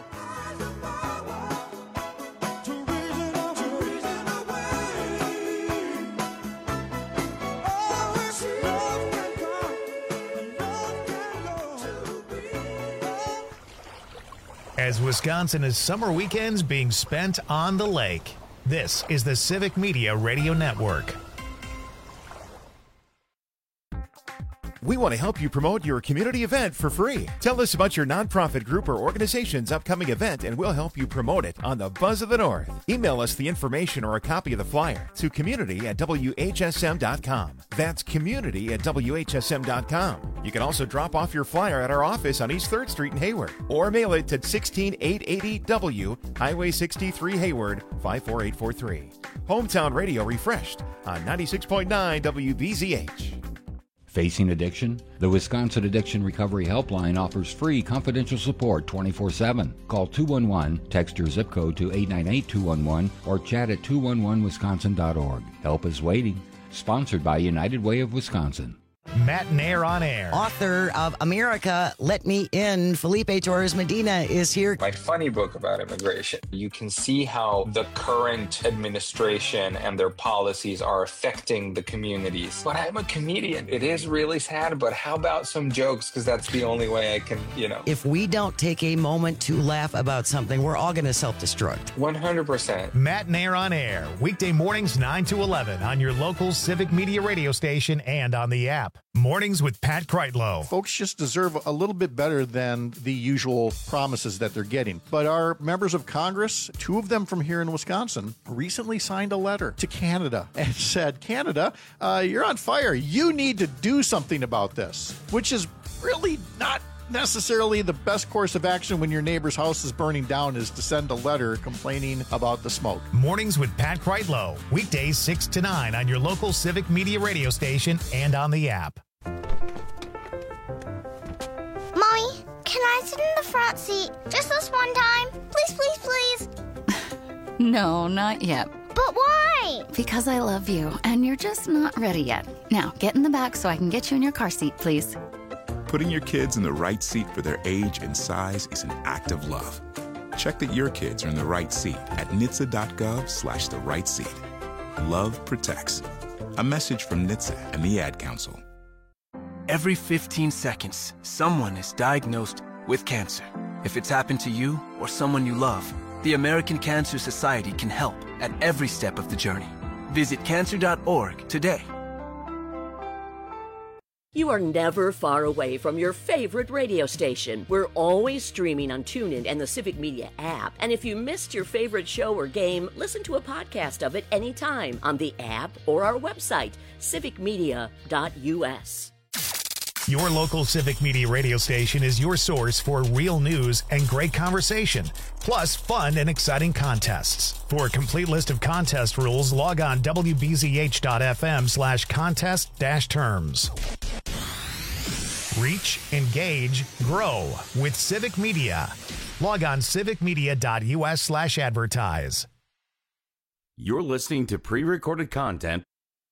As Wisconsin is summer weekends being spent on the lake, this is the Civic Media Radio Network. We want to help you promote your community event for free. Tell us about your nonprofit group or organization's upcoming event and we'll help you promote it on the Buzz of the North. Email us the information or a copy of the flyer to community at W H S M dot com. That's community at W H S M dot com. You can also drop off your flyer at our office on East third Street in Hayward or mail it to sixteen eight eighty W, Highway sixty-three, Hayward, five four eight four three. Hometown Radio refreshed on ninety-six point nine W B Z H. Facing addiction? The Wisconsin Addiction Recovery Helpline offers free confidential support twenty-four seven. Call two one one, text your zip code to eight nine eight two one one, or chat at two one one wisconsin dot org. Help is waiting. Sponsored by United Way of Wisconsin. Matt Nair on air. Author of America, Let Me In, Felipe Torres Medina is here. My funny book about immigration. You can see how the current administration and their policies are affecting the communities. But I'm a comedian. It is really sad, but how about some jokes? Because that's the only way I can, you know. If we don't take a moment to laugh about something, we're all going to self-destruct. one hundred percent. Matt Nair on air. Weekday mornings nine to eleven on your local Civic Media radio station and on the app. Mornings with Pat Kreitlow. Folks just deserve a little bit better than the usual promises that they're getting. But our members of Congress, two of them from here in Wisconsin, recently signed a letter to Canada and said, Canada, uh, you're on fire. You need to do something about this, which is really not necessarily the best course of action when your neighbor's house is burning down, is to send a letter complaining about the smoke. Mornings with Pat Kreitlow. Weekdays six to nine on your local Civic Media radio station and on the app. Mommy, can I sit in the front seat just this one time? Please, please, please. No, not yet. But why? Because I love you, and you're just not ready yet. Now, get in the back so I can get you in your car seat, please. Putting your kids in the right seat for their age and size is an act of love. Check that your kids are in the right seat at N H T S A dot gov slash the right seat. Love protects. A message from N H T S A and the Ad Council. Every fifteen seconds, someone is diagnosed with cancer. If it's happened to you or someone you love, the American Cancer Society can help at every step of the journey. Visit cancer dot org today. You are never far away from your favorite radio station. We're always streaming on TuneIn and the Civic Media app. And if you missed your favorite show or game, listen to a podcast of it anytime on the app or our website, civic media dot u s. Your local Civic Media radio station is your source for real news and great conversation, plus fun and exciting contests. For a complete list of contest rules, log on w b z h dot f m slash contest dash terms. Reach, engage, grow with Civic Media. Log on civic media dot u s slash advertise. You're listening to pre-recorded content.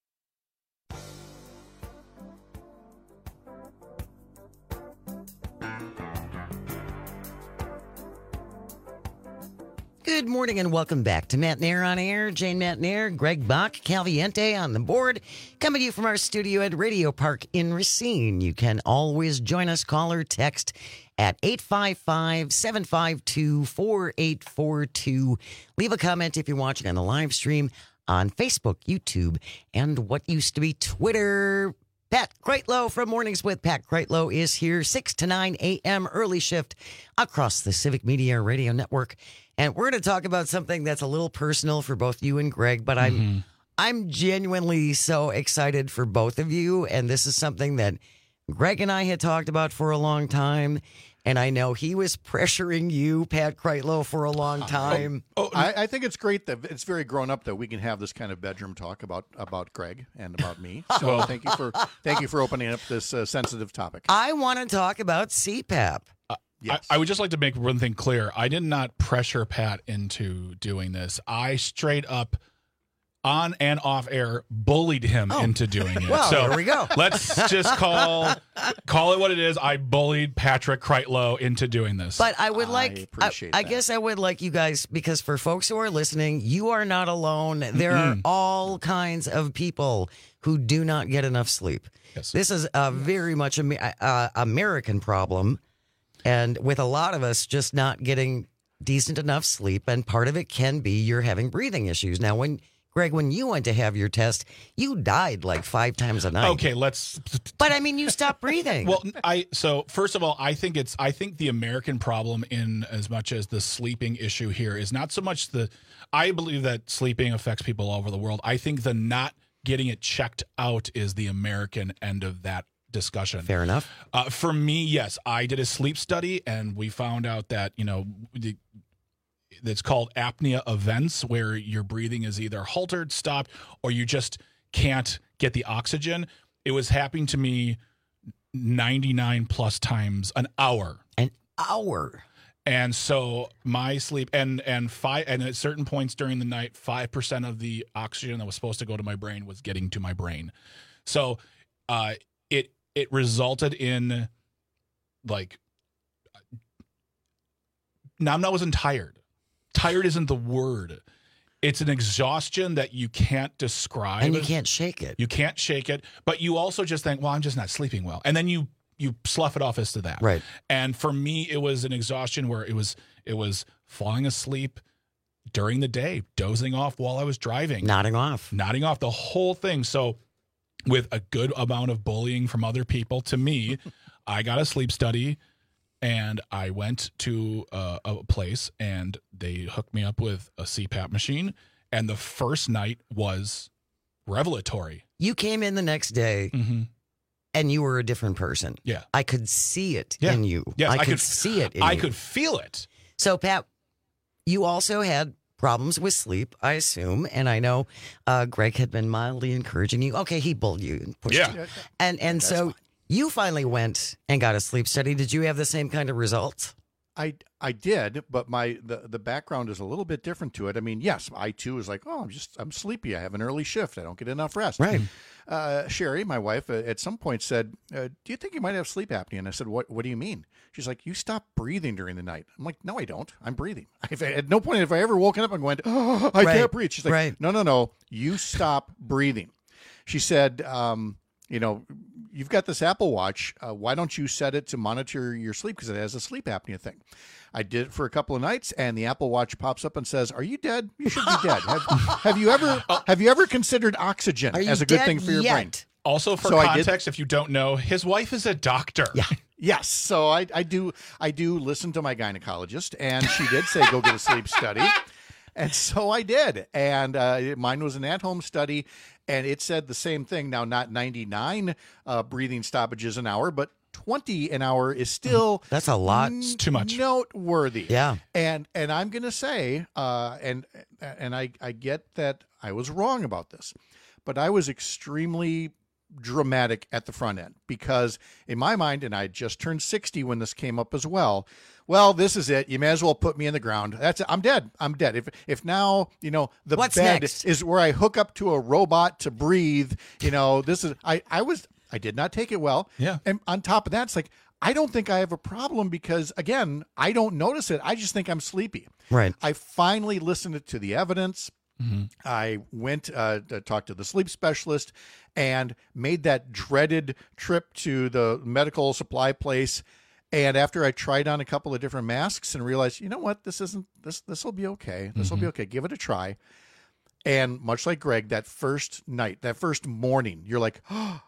Good morning and welcome back to Matt Nair on Air. Jane Matt Nair, Greg Bach, Calviente on the board. Coming to you from our studio at Radio Park in Racine. You can always join us, call or text at eight five five, seven five two, four eight four two. Leave a comment if you're watching on the live stream on Facebook, YouTube, and what used to be Twitter. Pat Kreitlow from Mornings with Pat Kreitlow is here, six to nine a.m. early shift across the Civic Media Radio Network. And we're going to talk about something that's a little personal for both you and Greg, but I'm mm-hmm. I'm genuinely so excited for both of you. And this is something that Greg and I had talked about for a long time. And I know he was pressuring you, Pat Kreitlow, for a long time. Oh, oh, I, I think it's great that it's very grown up that we can have this kind of bedroom talk about about Greg and about me. So thank you for thank you for opening up this uh, sensitive topic. I want to talk about C PAP. Uh, yes. I, I would just like to make one thing clear. I did not pressure Pat into doing this. I straight up, on and off air, bullied him oh. into doing it. Well, so there we go. Let's just call call it what it is. I bullied Patrick Kreitlow into doing this. But I would like, I, appreciate I, I that. guess I would like you guys, because for folks who are listening, you are not alone. There Mm-mm. are all kinds of people who do not get enough sleep. Yes. This is a very much a uh, American problem, and with a lot of us just not getting decent enough sleep, and part of it can be you're having breathing issues. Now, when Greg, when you went to have your test, you died like five times a night. Okay, let's. But I mean, you stopped breathing. Well, I so first of all, I think it's I think the American problem, in as much as the sleeping issue here, is not so much the. I believe that sleeping affects people all over the world. I think the not getting it checked out is the American end of that discussion. Fair enough. Uh, for me, yes, I did a sleep study, and we found out that you know. The, That's called apnea events, where your breathing is either halted, stopped, or you just can't get the oxygen. It was happening to me ninety-nine plus times an hour. An hour. And so my sleep and and five and at certain points during the night, five percent of the oxygen that was supposed to go to my brain was getting to my brain. So uh, it it resulted in like now I wasn't tired. Tired isn't the word. It's an exhaustion that you can't describe. And you can't shake it. You can't shake it. But you also just think, well, I'm just not sleeping well. And then you you slough it off as to that. Right. And for me, it was an exhaustion where it was it was falling asleep during the day, dozing off while I was driving. Nodding off. Nodding off, the whole thing. So with a good amount of bullying from other people to me, I got a sleep study. And I went to uh, a place, and they hooked me up with a C PAP machine. And the first night was revelatory. You came in the next day, mm-hmm. and you were a different person. Yeah. I could see it yeah. in you. Yes, I, I could, could see it in I you. could feel it. So, Pat, you also had problems with sleep, I assume. And I know uh, Greg had been mildly encouraging you. Okay, he bullied you and pushed Yeah. you. And, and so... Fine. You finally went and got a sleep study. Did you have the same kind of results? I I did, but my the, the background is a little bit different to it. I mean, yes, I too was like, oh, I'm just I'm sleepy. I have an early shift. I don't get enough rest. Right. Uh, Sherry, my wife, uh, at some point said, uh, "Do you think you might have sleep apnea?" And I said, "What What do you mean?" She's like, "You stop breathing during the night." I'm like, "No, I don't. I'm breathing. I've, at no point have I ever woken up and went, oh, I right. can't breathe." She's like, right. "No, no, no. You stop breathing." She said, um, "You know." You've got this Apple Watch. Uh, why don't you set it to monitor your sleep? Because it has a sleep apnea thing. I did it for a couple of nights, and the Apple Watch pops up and says, "Are you dead? You should be dead. Have, have you ever have you ever considered oxygen as a good thing for your yet? brain?" Also, for so context, if you don't know, his wife is a doctor. Yeah. Yes. So I, I do I do listen to my gynecologist, and she did say go get a sleep study. And so I did. And uh, mine was an at-home study, and it said the same thing. Now, not ninety-nine uh, breathing stoppages an hour, but twenty an hour is still that's a lot. It's too much. Noteworthy. Yeah. And and I'm going to say, uh, and and I, I get that I was wrong about this, but I was extremely dramatic at the front end because in my mind, and I just turned sixty when this came up as well, well, this is it. You may as well put me in the ground. That's it. I'm dead. I'm dead. If if now, you know, the What's bed next? is where I hook up to a robot to breathe, you know, this is, I, I was, I did not take it well. Yeah. And on top of that, it's like, I don't think I have a problem because, again, I don't notice it. I just think I'm sleepy. Right. I finally listened to the evidence. Mm-hmm. I went uh, to talk to the sleep specialist and made that dreaded trip to the medical supply place. And after I tried on a couple of different masks and realized, you know what, this isn't, this, this will be okay. This will Mm-hmm. be okay. Give it a try. And much like Greg, that first night, that first morning, you're like, oh,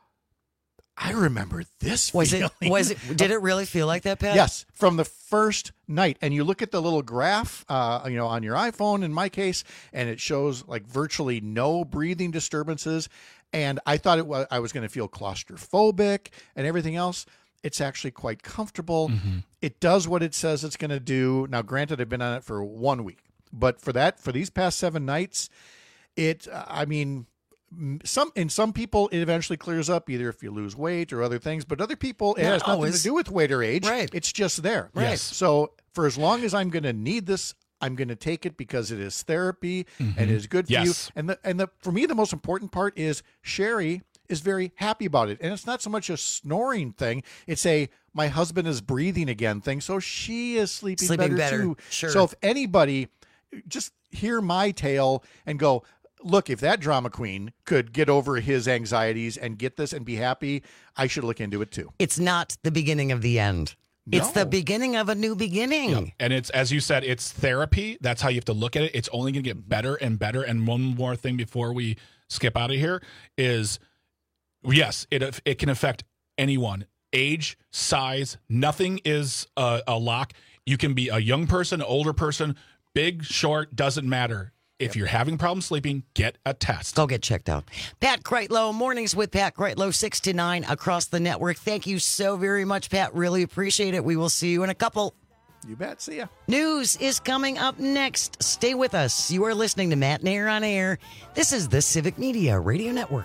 I remember this Was feeling. it, was it, did it really feel like that, Pat? Yes, from the first night. And you look at the little graph, uh, you know, on your iPhone, in my case, and it shows like virtually no breathing disturbances. And I thought it was, I was going to feel claustrophobic and everything else. It's actually quite comfortable. Mm-hmm. It does what it says it's going to do. Now, granted, I've been on it for one week, but for that, for these past seven nights, it, uh, I mean, some in some people it eventually clears up, either if you lose weight or other things. But other people, it Not has nothing always. to do with weight or age. Right. It's just there. Right. Yes. So for as long as I'm going to need this, I'm going to take it because it is therapy and it is good for Yes. you. And the and the for me, the most important part is Sherry is very happy about it. And it's not so much a snoring thing. It's a, my husband is breathing again thing. So she is sleeping, Sleeping better, better. too. Sure. So if anybody just hear my tale and go, look, if that drama queen could get over his anxieties and get this and be happy, I should look into it too. It's not the beginning of the end. It's No. the beginning of a new beginning. Yeah. And it's, as you said, it's therapy. That's how you have to look at it. It's only going to get better and better. And one more thing before we skip out of here is, yes, it it can affect anyone, age, size. Nothing is a, a lock. You can be a young person, older person, big, short, doesn't matter. If you're having problems sleeping, get a test. Go get checked out. Pat Kreitlow, mornings with Pat Kreitlow, six to nine across the network. Thank you so very much, Pat. Really appreciate it. We will see you in a couple. You bet. See ya. News is coming up next. Stay with us. You are listening to Matt Nair on Air. This is the Civic Media Radio Network.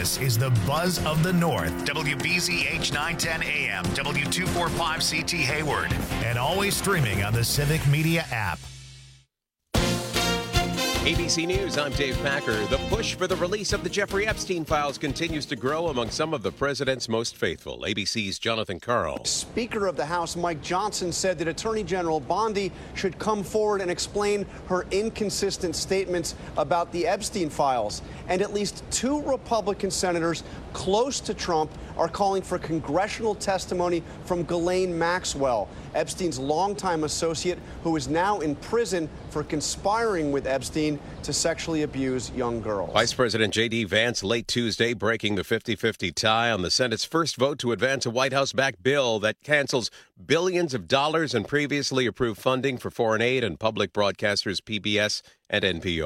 This is the Buzz of the North. W B Z H nine ten A M, W two forty-five C T Hayward, and always streaming on the Civic Media app. A B C News, I'm Dave Packer. The push for the release of the Jeffrey Epstein files continues to grow among some of the president's most faithful. A B C's Jonathan Karl. Speaker of the House Mike Johnson said that Attorney General Bondi should come forward and explain her inconsistent statements about the Epstein files. And at least two Republican senators close to Trump are calling for congressional testimony from Ghislaine Maxwell, Epstein's longtime associate, who is now in prison for conspiring with Epstein to sexually abuse young girls. Vice President J D. Vance late Tuesday breaking the fifty-fifty tie on the Senate's first vote to advance a White House-backed bill that cancels billions of dollars in previously approved funding for foreign aid and public broadcasters P B S and N P R.